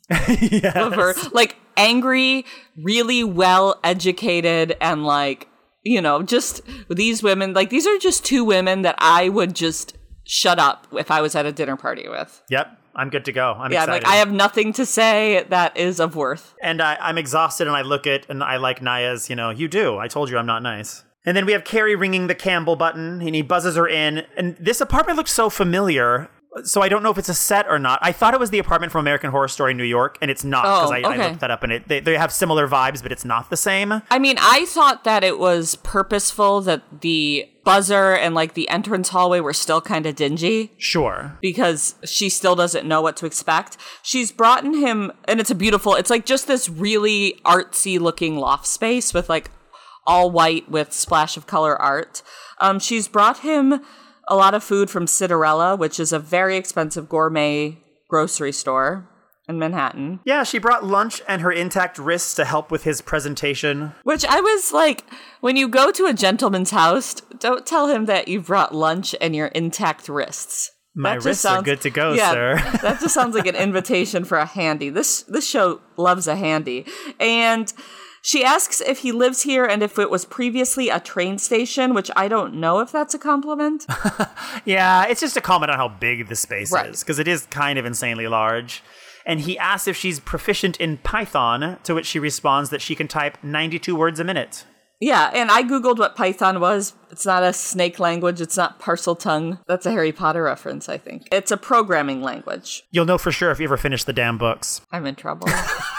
Yes. Like angry, really well educated, and like, you know, just these women, like, these are just 2 women that I would just shut up if I was at a dinner party with. Yep. I'm good to go. I'm excited. Like, I have nothing to say that is of worth. And I'm exhausted, and I look at, and I like Naya's, you do. I told you I'm not nice. And then we have Carrie ringing the Campbell button, and he buzzes her in. And this apartment looks so familiar. So I don't know if it's a set or not. I thought it was the apartment from American Horror Story New York, and it's not, because I looked that up, and they have similar vibes, but it's not the same. I mean, I thought that it was purposeful that the buzzer and like the entrance hallway were still kind of dingy. Sure. Because she still doesn't know what to expect. She's brought in him, and it's like just this really artsy looking loft space with like all white with splash of color art. She's brought him a lot of food from Citarella, which is a very expensive gourmet grocery store in Manhattan. Yeah, she brought lunch and her intact wrists to help with his presentation. Which I was like, when you go to a gentleman's house, don't tell him that you brought lunch and your intact wrists. My wrists are good to go, sir. That just sounds like an invitation for a handy. This show loves a handy. And She asks if he lives here and if it was previously a train station, which I don't know if that's a compliment. Yeah, it's just a comment on how big the space Right. is, because it is kind of insanely large. And he asks if she's proficient in Python, to which she responds that she can type 92 words a minute. Yeah, and I Googled what Python was. It's not a snake language. It's not parcel tongue. That's a Harry Potter reference, I think. It's a programming language. You'll know for sure if you ever finish the damn books. I'm in trouble.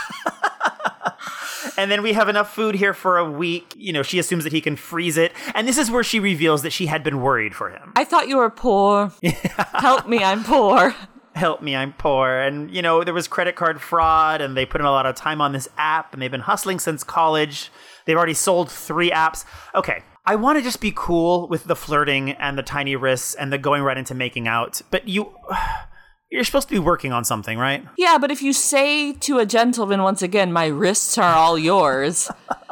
And then we have enough food here for a week. You know, she assumes that he can freeze it. And this is where she reveals that she had been worried for him. I thought you were poor. Help me, I'm poor. Help me, I'm poor. And, you know, there was credit card fraud, and they put in a lot of time on this app, and they've been hustling since college. They've already sold 3 apps. Okay, I want to just be cool with the flirting and the tiny wrists and the going right into making out. But you're supposed to be working on something, right? Yeah, but if you say to a gentleman once again, my wrists are all yours,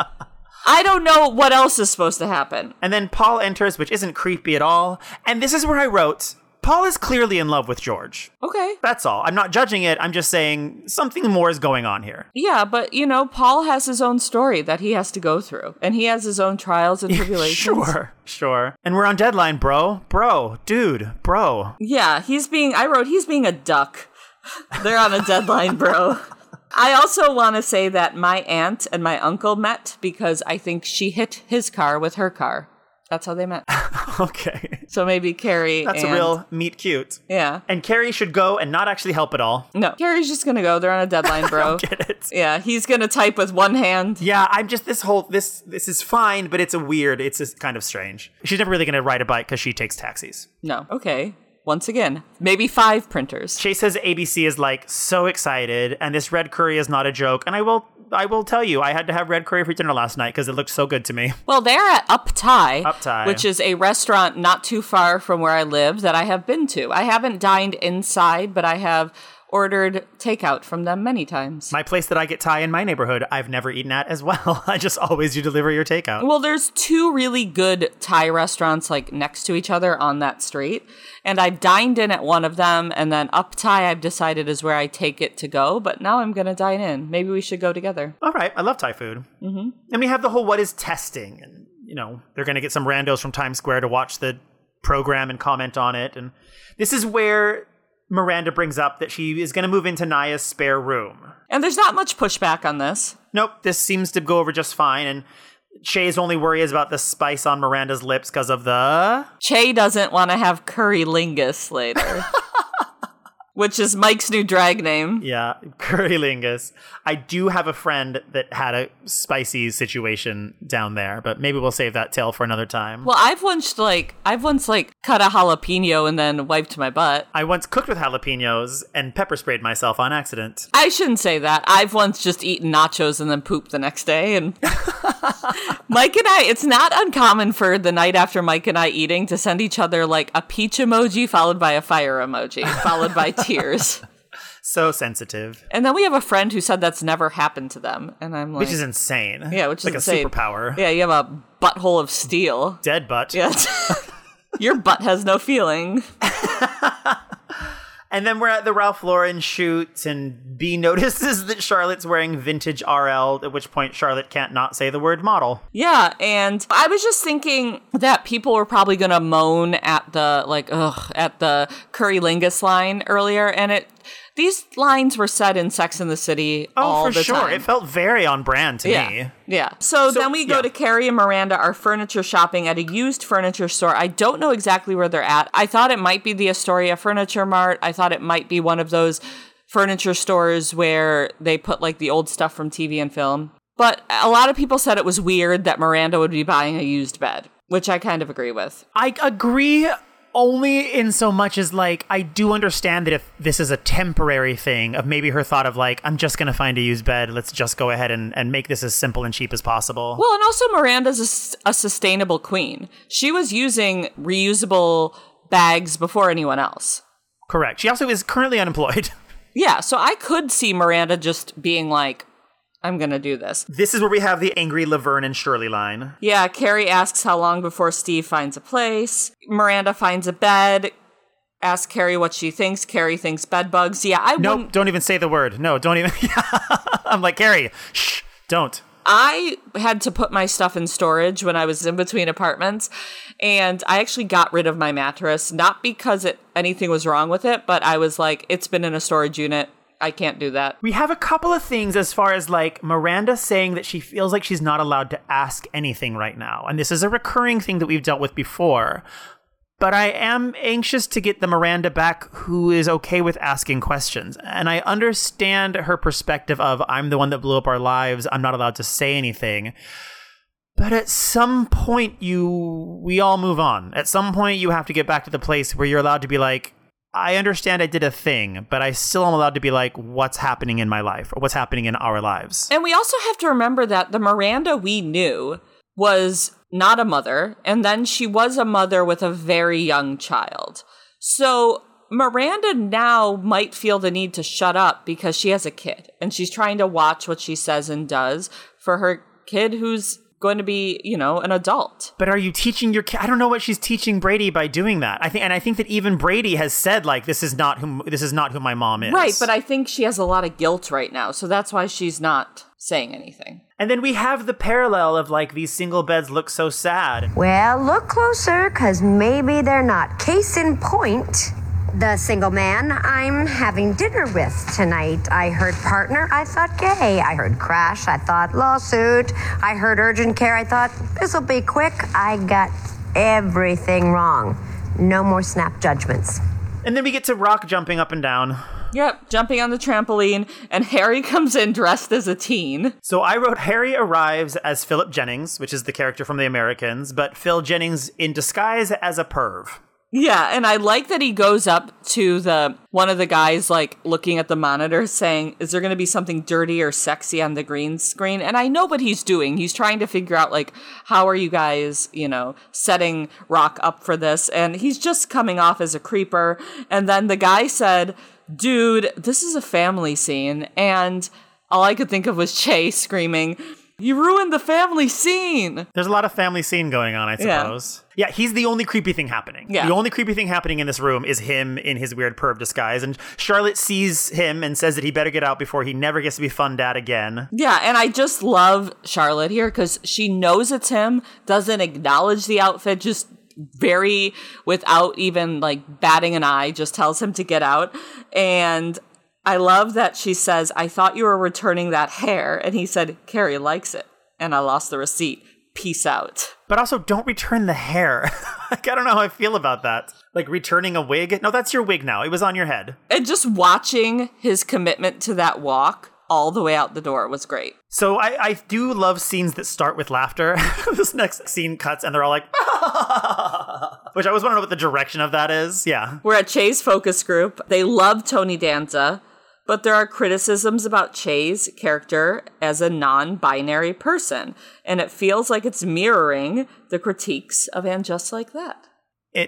I don't know what else is supposed to happen. And then Paul enters, which isn't creepy at all. And this is where I wrote, Paul is clearly in love with George. Okay. That's all. I'm not judging it. I'm just saying something more is going on here. Yeah, but, you know, Paul has his own story that he has to go through. And he has his own trials and tribulations. Sure. And we're on deadline, bro. Bro. Yeah, he's being a duck. They're on a deadline, bro. I also want to say that my aunt and my uncle met because I think she hit his car with her car. That's how they met. Okay. So maybe Carrie That's a real meet cute. Yeah. And Carrie should go and not actually help at all. No, Carrie's just going to go. They're on a deadline, bro. I don't get it. Yeah, he's going to type with one hand. Yeah, I'm just, this is fine, but it's just kind of strange. She's never really going to ride a bike because she takes taxis. No. Okay. Once again, maybe 5 printers. Chase says ABC is like so excited, and this red curry is not a joke. And I will tell you, I had to have red curry for dinner last night because it looked so good to me. Well, they're at Up Thai, Thai, which is a restaurant not too far from where I live that I have been to. I haven't dined inside, but I have ordered takeout from them many times. My place that I get Thai in my neighborhood, I've never eaten at as well. I just always you deliver your takeout. Well, there's 2 really good Thai restaurants like next to each other on that street. And I've dined in at one of them, and then Up Thai I've decided is where I take it to go, but now I'm going to dine in. Maybe we should go together. All right, I love Thai food. Mm-hmm. And we have the whole what is testing, and, you know, they're going to get some randos from Times Square to watch the program and comment on it. And this is where Miranda brings up that she is going to move into Naya's spare room. And there's not much pushback on this. Nope, this seems to go over just fine, and Shay's only worry is about the spice on Miranda's lips because of the... Che doesn't want to have currylingus later. Which is Mike's new drag name. Yeah, currylingus. I do have a friend that had a spicy situation down there, but maybe we'll save that tale for another time. Well, I've once cut a jalapeno and then wiped my butt. I once cooked with jalapenos and pepper sprayed myself on accident. I shouldn't say that. I've once just eaten nachos and then pooped the next day. And Mike and I, it's not uncommon for the night after Mike and I eating to send each other like a peach emoji followed by a fire emoji, followed by tears. So sensitive. And then we have a friend who said that's never happened to them. And I'm like... Which is insane. Yeah, which is like insane. a superpower. Yeah, you have a butthole of steel. Dead butt. Yeah. Your butt has no feeling. And then we're at the Ralph Lauren shoot, and B notices that Charlotte's wearing vintage RL, at which point Charlotte can't not say the word model. Yeah, and I was just thinking that people were probably going to moan at the, at the currylingus line earlier, and these lines were said in Sex and the City all the time. Oh, for sure. It felt very on brand to me. Yeah. So then we go to Carrie and Miranda are furniture shopping at a used furniture store. I don't know exactly where they're at. I thought it might be the Astoria Furniture Mart. I thought it might be one of those furniture stores where they put like the old stuff from TV and film. But a lot of people said it was weird that Miranda would be buying a used bed, which I kind of agree with. I agree only in so much as, like, I do understand that if this is a temporary thing of maybe her thought of, like, I'm just going to find a used bed, let's just go ahead and make this as simple and cheap as possible. Well, and also Miranda's a sustainable queen. She was using reusable bags before anyone else. Correct. She also is currently unemployed. Yeah, so I could see Miranda just being like, I'm going to do this. This is where we have the angry Laverne and Shirley line. Yeah, Carrie asks how long before Steve finds a place. Miranda finds a bed. Asks Carrie what she thinks. Carrie thinks bed bugs. Yeah, Nope, don't even say the word. No, don't even. I'm like, Carrie, shh, don't. I had to put my stuff in storage when I was in between apartments, and I actually got rid of my mattress, not because anything was wrong with it, but I was like, it's been in a storage unit. I can't do that. We have a couple of things as far as like Miranda saying that she feels like she's not allowed to ask anything right now. And this is a recurring thing that we've dealt with before. But I am anxious to get the Miranda back who is okay with asking questions. And I understand her perspective of, I'm the one that blew up our lives, I'm not allowed to say anything. But at some point, we all move on. At some point, you have to get back to the place where you're allowed to be like, I understand I did a thing, but I still am allowed to be like, what's happening in my life or what's happening in our lives. And we also have to remember that the Miranda we knew was not a mother, and then she was a mother with a very young child. So Miranda now might feel the need to shut up because she has a kid, and she's trying to watch what she says and does for her kid who's going to be, an adult. But are you teaching your kid? I don't know what she's teaching Brady by doing that. I think that even Brady has said like, this is not who my mom is. Right, but I think she has a lot of guilt right now, so that's why she's not saying anything. And then we have the parallel of like, these single beds look so sad. Well, look closer, because maybe they're not. Case in point, the single man I'm having dinner with tonight. I heard partner, I thought gay. I heard crash, I thought lawsuit. I heard urgent care, I thought this'll be quick. I got everything wrong. No more snap judgments. And then we get to Rock jumping up and down. Yep, jumping on the trampoline, and Harry comes in dressed as a teen. So I wrote Harry arrives as Philip Jennings, which is the character from The Americans, but Phil Jennings in disguise as a perv. Yeah, and I like that he goes up to one of the guys, like, looking at the monitor saying, is there going to be something dirty or sexy on the green screen? And I know what he's doing. He's trying to figure out, like, how are you guys, setting Rock up for this? And he's just coming off as a creeper. And then the guy said, dude, this is a family scene. And all I could think of was Che screaming, you ruined the family scene. There's a lot of family scene going on, I suppose. Yeah, he's the only creepy thing happening. Yeah. The only creepy thing happening in this room is him in his weird perv disguise. And Charlotte sees him and says that he better get out before he never gets to be fun dad again. Yeah, and I just love Charlotte here because she knows it's him, doesn't acknowledge the outfit, just very, without even like batting an eye, just tells him to get out. And I love that she says, I thought you were returning that hair. And he said, Carrie likes it. And I lost the receipt. Peace out. But also, don't return the hair. Like, I don't know how I feel about that. Like, returning a wig? No, that's your wig now. It was on your head. And just watching his commitment to that walk all the way out the door was great. So I do love scenes that start with laughter. This next scene cuts and they're all like, which I always want to know what the direction of that is. Yeah. We're at Che's focus group. They love Tony Danza. But there are criticisms about Che's character as a non-binary person, and it feels like it's mirroring the critiques of And Just Like That. It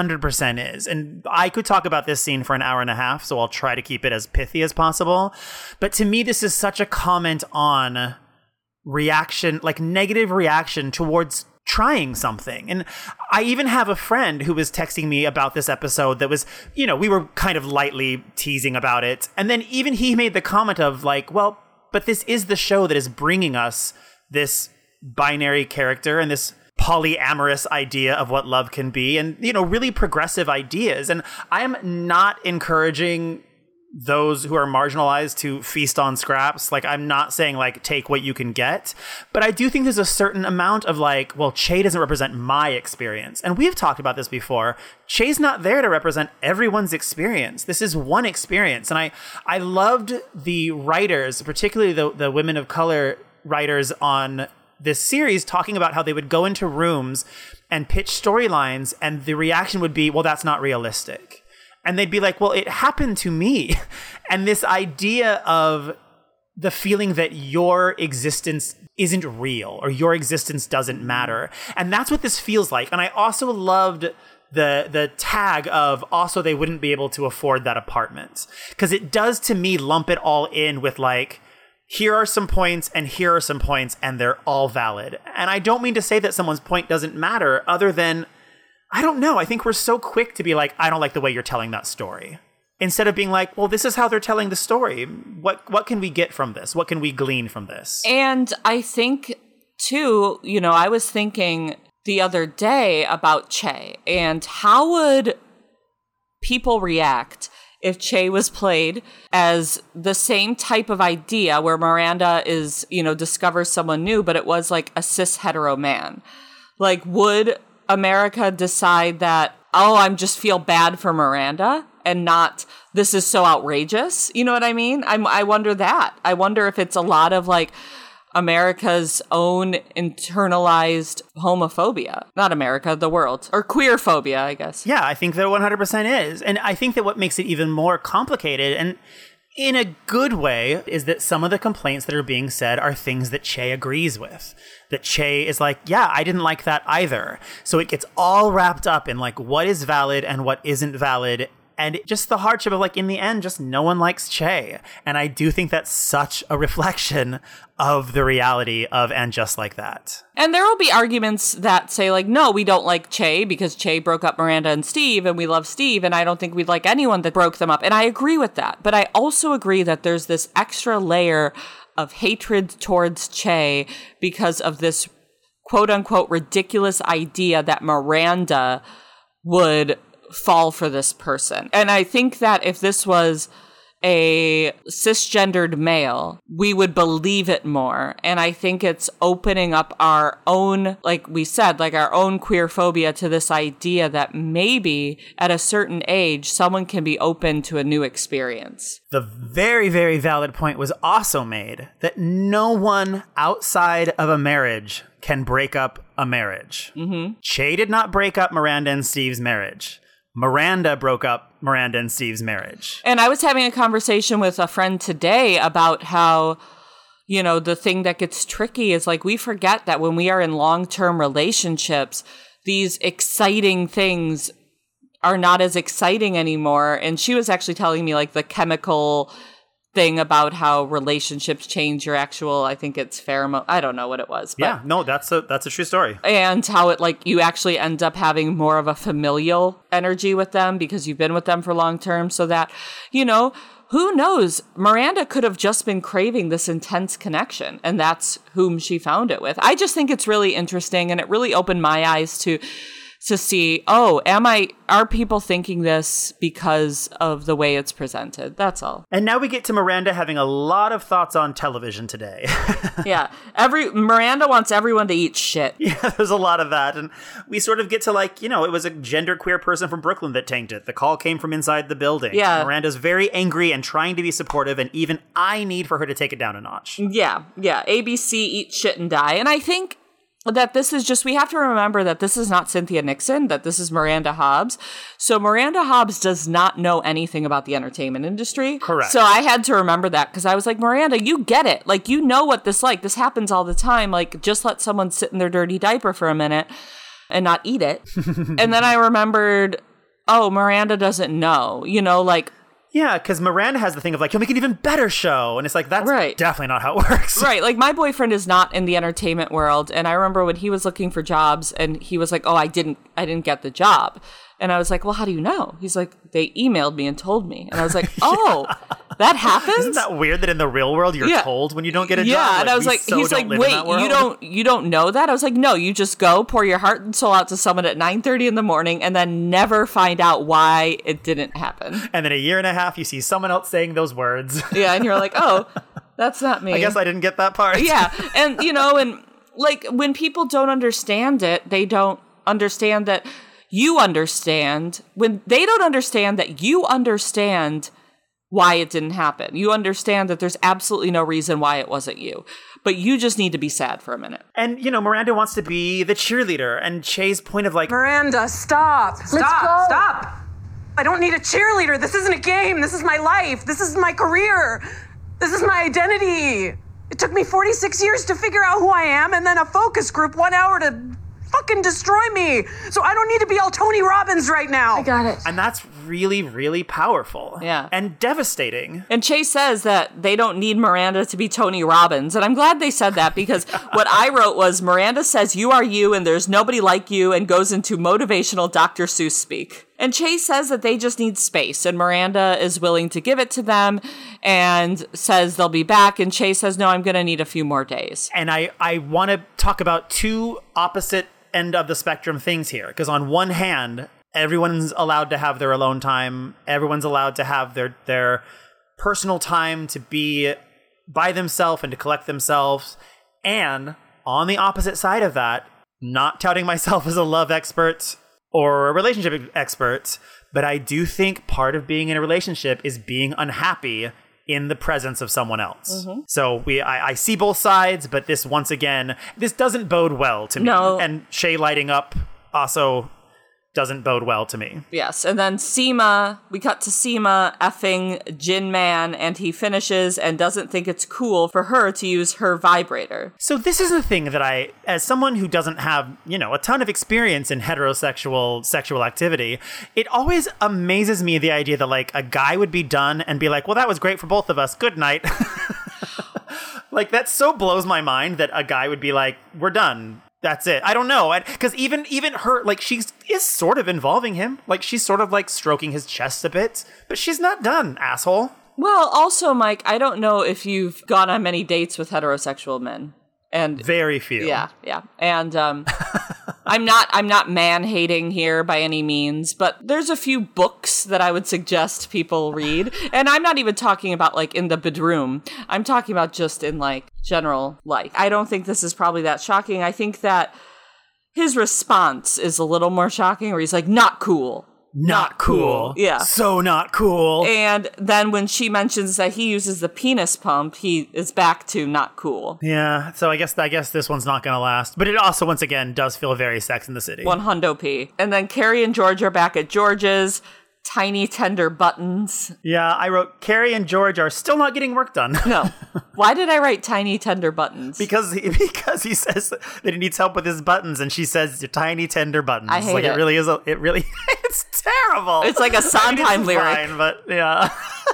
100% is. And I could talk about this scene for an hour and a half, so I'll try to keep it as pithy as possible. But to me, this is such a comment on reaction, like negative reaction towards trying something. And I even have a friend who was texting me about this episode that was, we were kind of lightly teasing about it. And then even he made the comment of like, well, but this is the show that is bringing us this binary character and this polyamorous idea of what love can be and, really progressive ideas. And I am not encouraging those who are marginalized to feast on scraps. Like, I'm not saying like take what you can get, but I do think there's a certain amount of like, well, Che doesn't represent my experience. And we've talked about this before. Che's not there to represent everyone's experience. This is one experience. And I loved the writers, particularly the women of color writers on this series, talking about how they would go into rooms and pitch storylines and the reaction would be, well, that's not realistic. And they'd be like, well, it happened to me. And this idea of the feeling that your existence isn't real or your existence doesn't matter. And that's what this feels like. And I also loved the tag of also they wouldn't be able to afford that apartment. Because it does to me lump it all in with like, here are some points and here are some points and they're all valid. And I don't mean to say that someone's point doesn't matter other than, I don't know. I think we're so quick to be like, I don't like the way you're telling that story. instead of being like, well, this is how they're telling the story. What can we get from this? What can we glean from this? And I think, too, I was thinking the other day about Che, and how would people react if Che was played as the same type of idea where Miranda is, discovers someone new, but it was like a cis hetero man? Like, would America decide that, oh, I'm just feel bad for Miranda and not, this is so outrageous? You know what I mean? I wonder that. I wonder if it's a lot of like America's own internalized homophobia. Not America, the world. Or queer phobia, I guess. Yeah, I think that 100% is. And I think that what makes it even more complicated, and in a good way, is that some of the complaints that are being said are things that Che agrees with. That Che is like, yeah, I didn't like that either. So it gets all wrapped up in like what is valid and what isn't valid. And just the hardship of like, in the end, just no one likes Che. And I do think that's such a reflection of the reality of And Just Like That. And there will be arguments that say like, no, we don't like Che because Che broke up Miranda and Steve and we love Steve. And I don't think we'd like anyone that broke them up. And I agree with that. But I also agree that there's this extra layer of hatred towards Che because of this quote unquote ridiculous idea that Miranda would fall for this person. And I think that if this was a cisgendered male, we would believe it more. And I think it's opening up our own, like we said, like our own queer phobia to this idea that maybe at a certain age, someone can be open to a new experience. The very, very valid point was also made that no one outside of a marriage can break up a marriage. Mm-hmm. Che did not break up Miranda and Steve's marriage. Miranda broke up Miranda and Steve's marriage. And I was having a conversation with a friend today about how, the thing that gets tricky is like we forget that when we are in long-term relationships, these exciting things are not as exciting anymore. And she was actually telling me like the chemical thing about how relationships change your actual, I think it's pheromone. I don't know what it was. But, yeah, no, that's a true story. And how it like you actually end up having more of a familial energy with them because you've been with them for long term. So that, who knows? Miranda could have just been craving this intense connection, and that's whom she found it with. I just think it's really interesting, and it really opened my eyes to see, are people thinking this because of the way it's presented? That's all. And now we get to Miranda having a lot of thoughts on television today. Yeah. Miranda wants everyone to eat shit. Yeah, there's a lot of that. And we sort of get to like, it was a genderqueer person from Brooklyn that tanked it. The call came from inside the building. Yeah. Miranda's very angry and trying to be supportive, and even I need for her to take it down a notch. Yeah. Yeah. ABC, eat shit and die. And I think that this is just, we have to remember that this is not Cynthia Nixon, that this is Miranda Hobbs. So Miranda Hobbs does not know anything about the entertainment industry. Correct. So I had to remember that because I was like, Miranda, you get it. Like, you know what this like. This happens all the time. Like, just let someone sit in their dirty diaper for a minute and not eat it. And then I remembered, Miranda doesn't know, Yeah, because Miranda has the thing of like, you'll make an even better show. And it's like, that's right. Definitely not how it works. Right. Like my boyfriend is not in the entertainment world. And I remember when he was looking for jobs and he was like, I didn't get the job. And I was like, well, how do you know? He's like, they emailed me and told me. And I was like, that happens? Isn't that weird that in the real world you're told when you don't get a job? Yeah, and I was like, he's like, wait, you don't know that? I was like, no, you just go pour your heart and soul out to someone at 9:30 in the morning and then never find out why it didn't happen. And then a year and a half, you see someone else saying those words. Yeah, and you're like, that's not me. I guess I didn't get that part. Yeah, and and like when people don't understand it, they don't understand that you understand. When they don't understand that you understand why it didn't happen. You understand that there's absolutely no reason why it wasn't you. But you just need to be sad for a minute. And, Miranda wants to be the cheerleader. And Che's point of like, Miranda, stop. Let's go. Stop. I don't need a cheerleader. This isn't a game. This is my life. This is my career. This is my identity. It took me 46 years to figure out who I am, and then a focus group 1 hour to fucking destroy me. So I don't need to be all Tony Robbins right now. I got it. And that's really, really powerful. Yeah. And devastating. And Che says that they don't need Miranda to be Tony Robbins. And I'm glad they said that because what I wrote was Miranda says you are you and there's nobody like you and goes into motivational Dr. Seuss speak. And Chase says that they just need space, and Miranda is willing to give it to them and says they'll be back. And Chase says, no, I'm going to need a few more days. And I want to talk about two opposite end of the spectrum things here. Because on one hand, everyone's allowed to have their alone time. Everyone's allowed to have their personal time to be by themselves and to collect themselves. And on the opposite side of that, not touting myself as a love expert or a relationship expert, but I do think part of being in a relationship is being unhappy in the presence of someone else. Mm-hmm. So I see both sides, but this, once again, this doesn't bode well to me. No. And Shay lighting up also doesn't bode well to me. Yes, and then we cut to Seema effing Jin Man, and he finishes and doesn't think it's cool for her to use her vibrator. So this is the thing that I, as someone who doesn't have, a ton of experience in heterosexual sexual activity, it always amazes me the idea that, like, a guy would be done and be like, well, that was great for both of us. Good night. Like, that so blows my mind that a guy would be like, we're done. That's it. I don't know. Because even her, like, she is sort of involving him. Like, she's sort of, like, stroking his chest a bit. But she's not done, asshole. Well, also, Mike, I don't know if you've gone on many dates with heterosexual men. And very few. Yeah. And I'm not man-hating here by any means, but there's a few books that I would suggest people read. And I'm not even talking about, like, in the bedroom. I'm talking about just in, like, general life. I don't think this is probably that shocking. I think that his response is a little more shocking, where he's like, not cool. Not cool. Yeah. So not cool. And then when she mentions that he uses the penis pump, he is back to not cool. Yeah. So I guess this one's not going to last. But it also, once again, does feel very Sex in the City. 100p. And then Carrie and George are back at George's. Tiny, tender buttons. Yeah, I wrote, Carrie and George are still not getting work done. No. Why did I write tiny, tender buttons? Because he says that he needs help with his buttons, and she says, tiny, tender buttons. I hate it. It really is, it's terrible. It's like a Sondheim lyric. Fine, but yeah.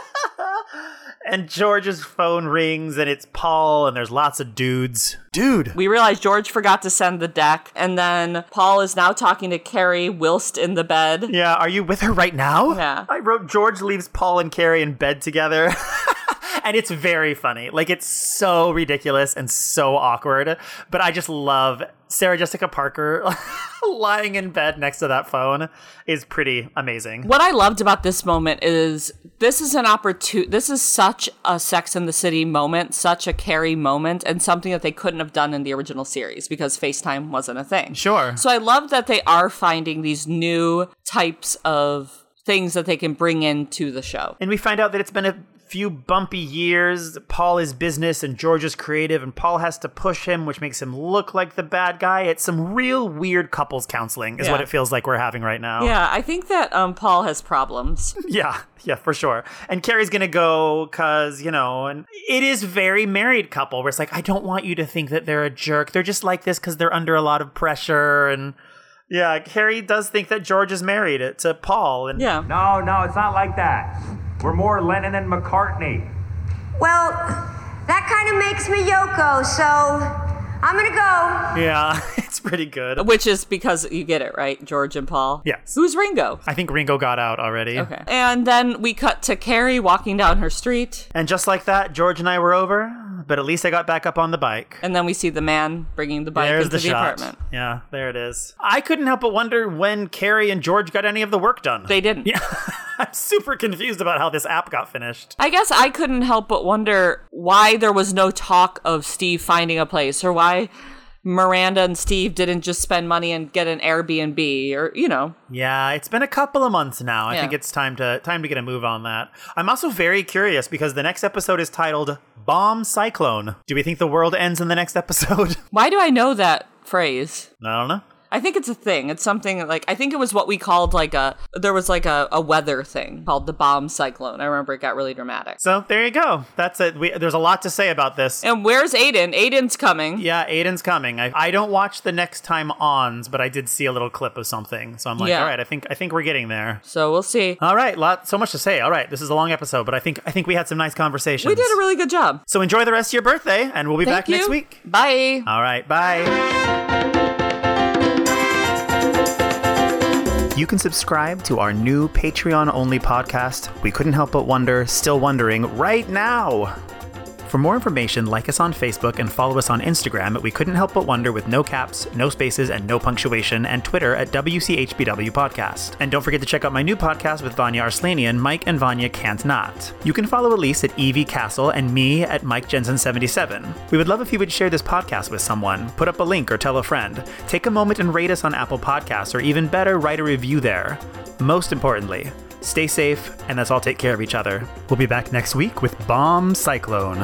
And George's phone rings, and it's Paul, and there's lots of dudes. Dude. We realize George forgot to send the deck, and then Paul is now talking to Carrie whilst in the bed. Yeah, are you with her right now? Yeah. I wrote, George leaves Paul and Carrie in bed together. And it's very funny. Like, it's so ridiculous and so awkward. But I just love Sarah Jessica Parker lying in bed next to that phone is pretty amazing. What I loved about this moment is this is an opportunity. This is such a Sex and the City moment, such a Carrie moment, and something that they couldn't have done in the original series because FaceTime wasn't a thing. Sure. So I love that they are finding these new types of things that they can bring into the show. And we find out that it's been a few bumpy years. Paul is business and George is creative, and Paul has to push him, which makes him look like the bad guy. It's some real weird couples counseling is what it feels like we're having right now. Yeah, I think that Paul has problems. Yeah, for sure. And Carrie's gonna go because, and it is very married couple where it's like, I don't want you to think that they're a jerk. They're just like this because they're under a lot of pressure. And yeah, Carrie does think that George is married to Paul. And yeah. No, it's not like that. We're more Lennon and McCartney. Well, that kind of makes me Yoko, so I'm gonna go. Yeah, it's pretty good. Which is because you get it, right? George and Paul. Yes. Who's Ringo? I think Ringo got out already. Okay. And then we cut to Carrie walking down her street. And just like that, George and I were over, but at least I got back up on the bike. And then we see the man bringing the bike into the apartment. Yeah, there it is. I couldn't help but wonder when Carrie and George got any of the work done. They didn't. Yeah. I'm super confused about how this app got finished. I guess I couldn't help but wonder why there was no talk of Steve finding a place, or why Miranda and Steve didn't just spend money and get an Airbnb, or, Yeah, it's been a couple of months now. I Yeah. think it's time to get a move on that. I'm also very curious because the next episode is titled Bomb Cyclone. Do we think the world ends in the next episode? Why do I know that phrase? I don't know. I think it's a thing. It's something like, I think it was what we called there was a weather thing called the bomb cyclone. I remember it got really dramatic. So there you go. That's it. There's a lot to say about this. And where's Aiden? Aiden's coming. Yeah, Aiden's coming. I don't watch the next time ons, but I did see a little clip of something. So I'm like, Yeah. all right, I think we're getting there. So we'll see. All right, so much to say. All right, this is a long episode, but I think we had some nice conversations. We did a really good job. So enjoy the rest of your birthday, and we'll be back Thank next you. week. Bye. All right, bye. if you can subscribe to our new Patreon-only podcast, We Couldn't Help But Wonder, Still Wondering, right now. For more information, like us on Facebook and follow us on Instagram at We Couldn't Help But Wonder with no caps, no spaces, and no punctuation, and Twitter at WCHBW Podcast. And don't forget to check out my new podcast with Vanya Arslanian, Mike and Vanya Can't Not. You can follow Elise at Evie Castle and me at Mike Jensen77. We would love if you would share this podcast with someone, put up a link or tell a friend. Take a moment and rate us on Apple Podcasts, or even better, write a review there. Most importantly, stay safe, and let's all take care of each other. We'll be back next week with Bomb Cyclone.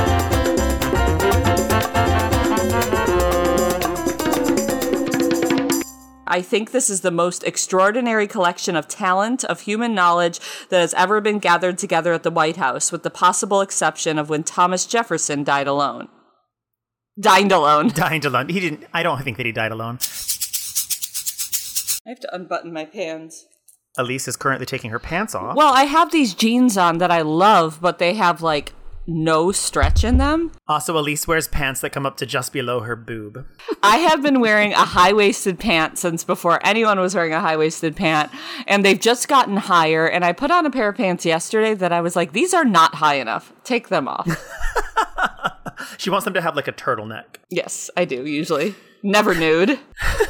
I think this is the most extraordinary collection of talent, of human knowledge that has ever been gathered together at the White House, with the possible exception of when Thomas Jefferson died alone. Dined alone. Dined alone. He didn't. I don't think that he died alone. I have to unbutton my pants. Elise is currently taking her pants off. Well, I have these jeans on that I love, but they have, like, no stretch in them. Also, Elise wears pants that come up to just below her boob. I have been wearing a high-waisted pant since before anyone was wearing a high-waisted pant, and they've just gotten higher, and I put on a pair of pants yesterday that I was like, these are not high enough. Take them off. She wants them to have, like, a turtleneck. Yes, I do, usually. Never nude.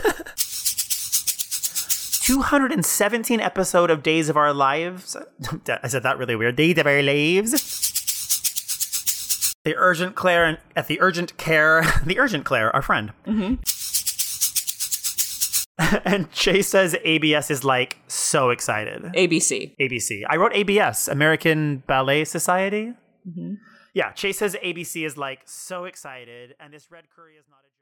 217 episode of Days of Our Lives. I said that really weird. Days of Our Lives. The urgent Claire, our friend. Mm-hmm. And Chase says ABS is like so excited. ABC. I wrote ABS, American Ballet Society. Mm-hmm. Yeah, Chase says ABC is like so excited, and this red curry is not a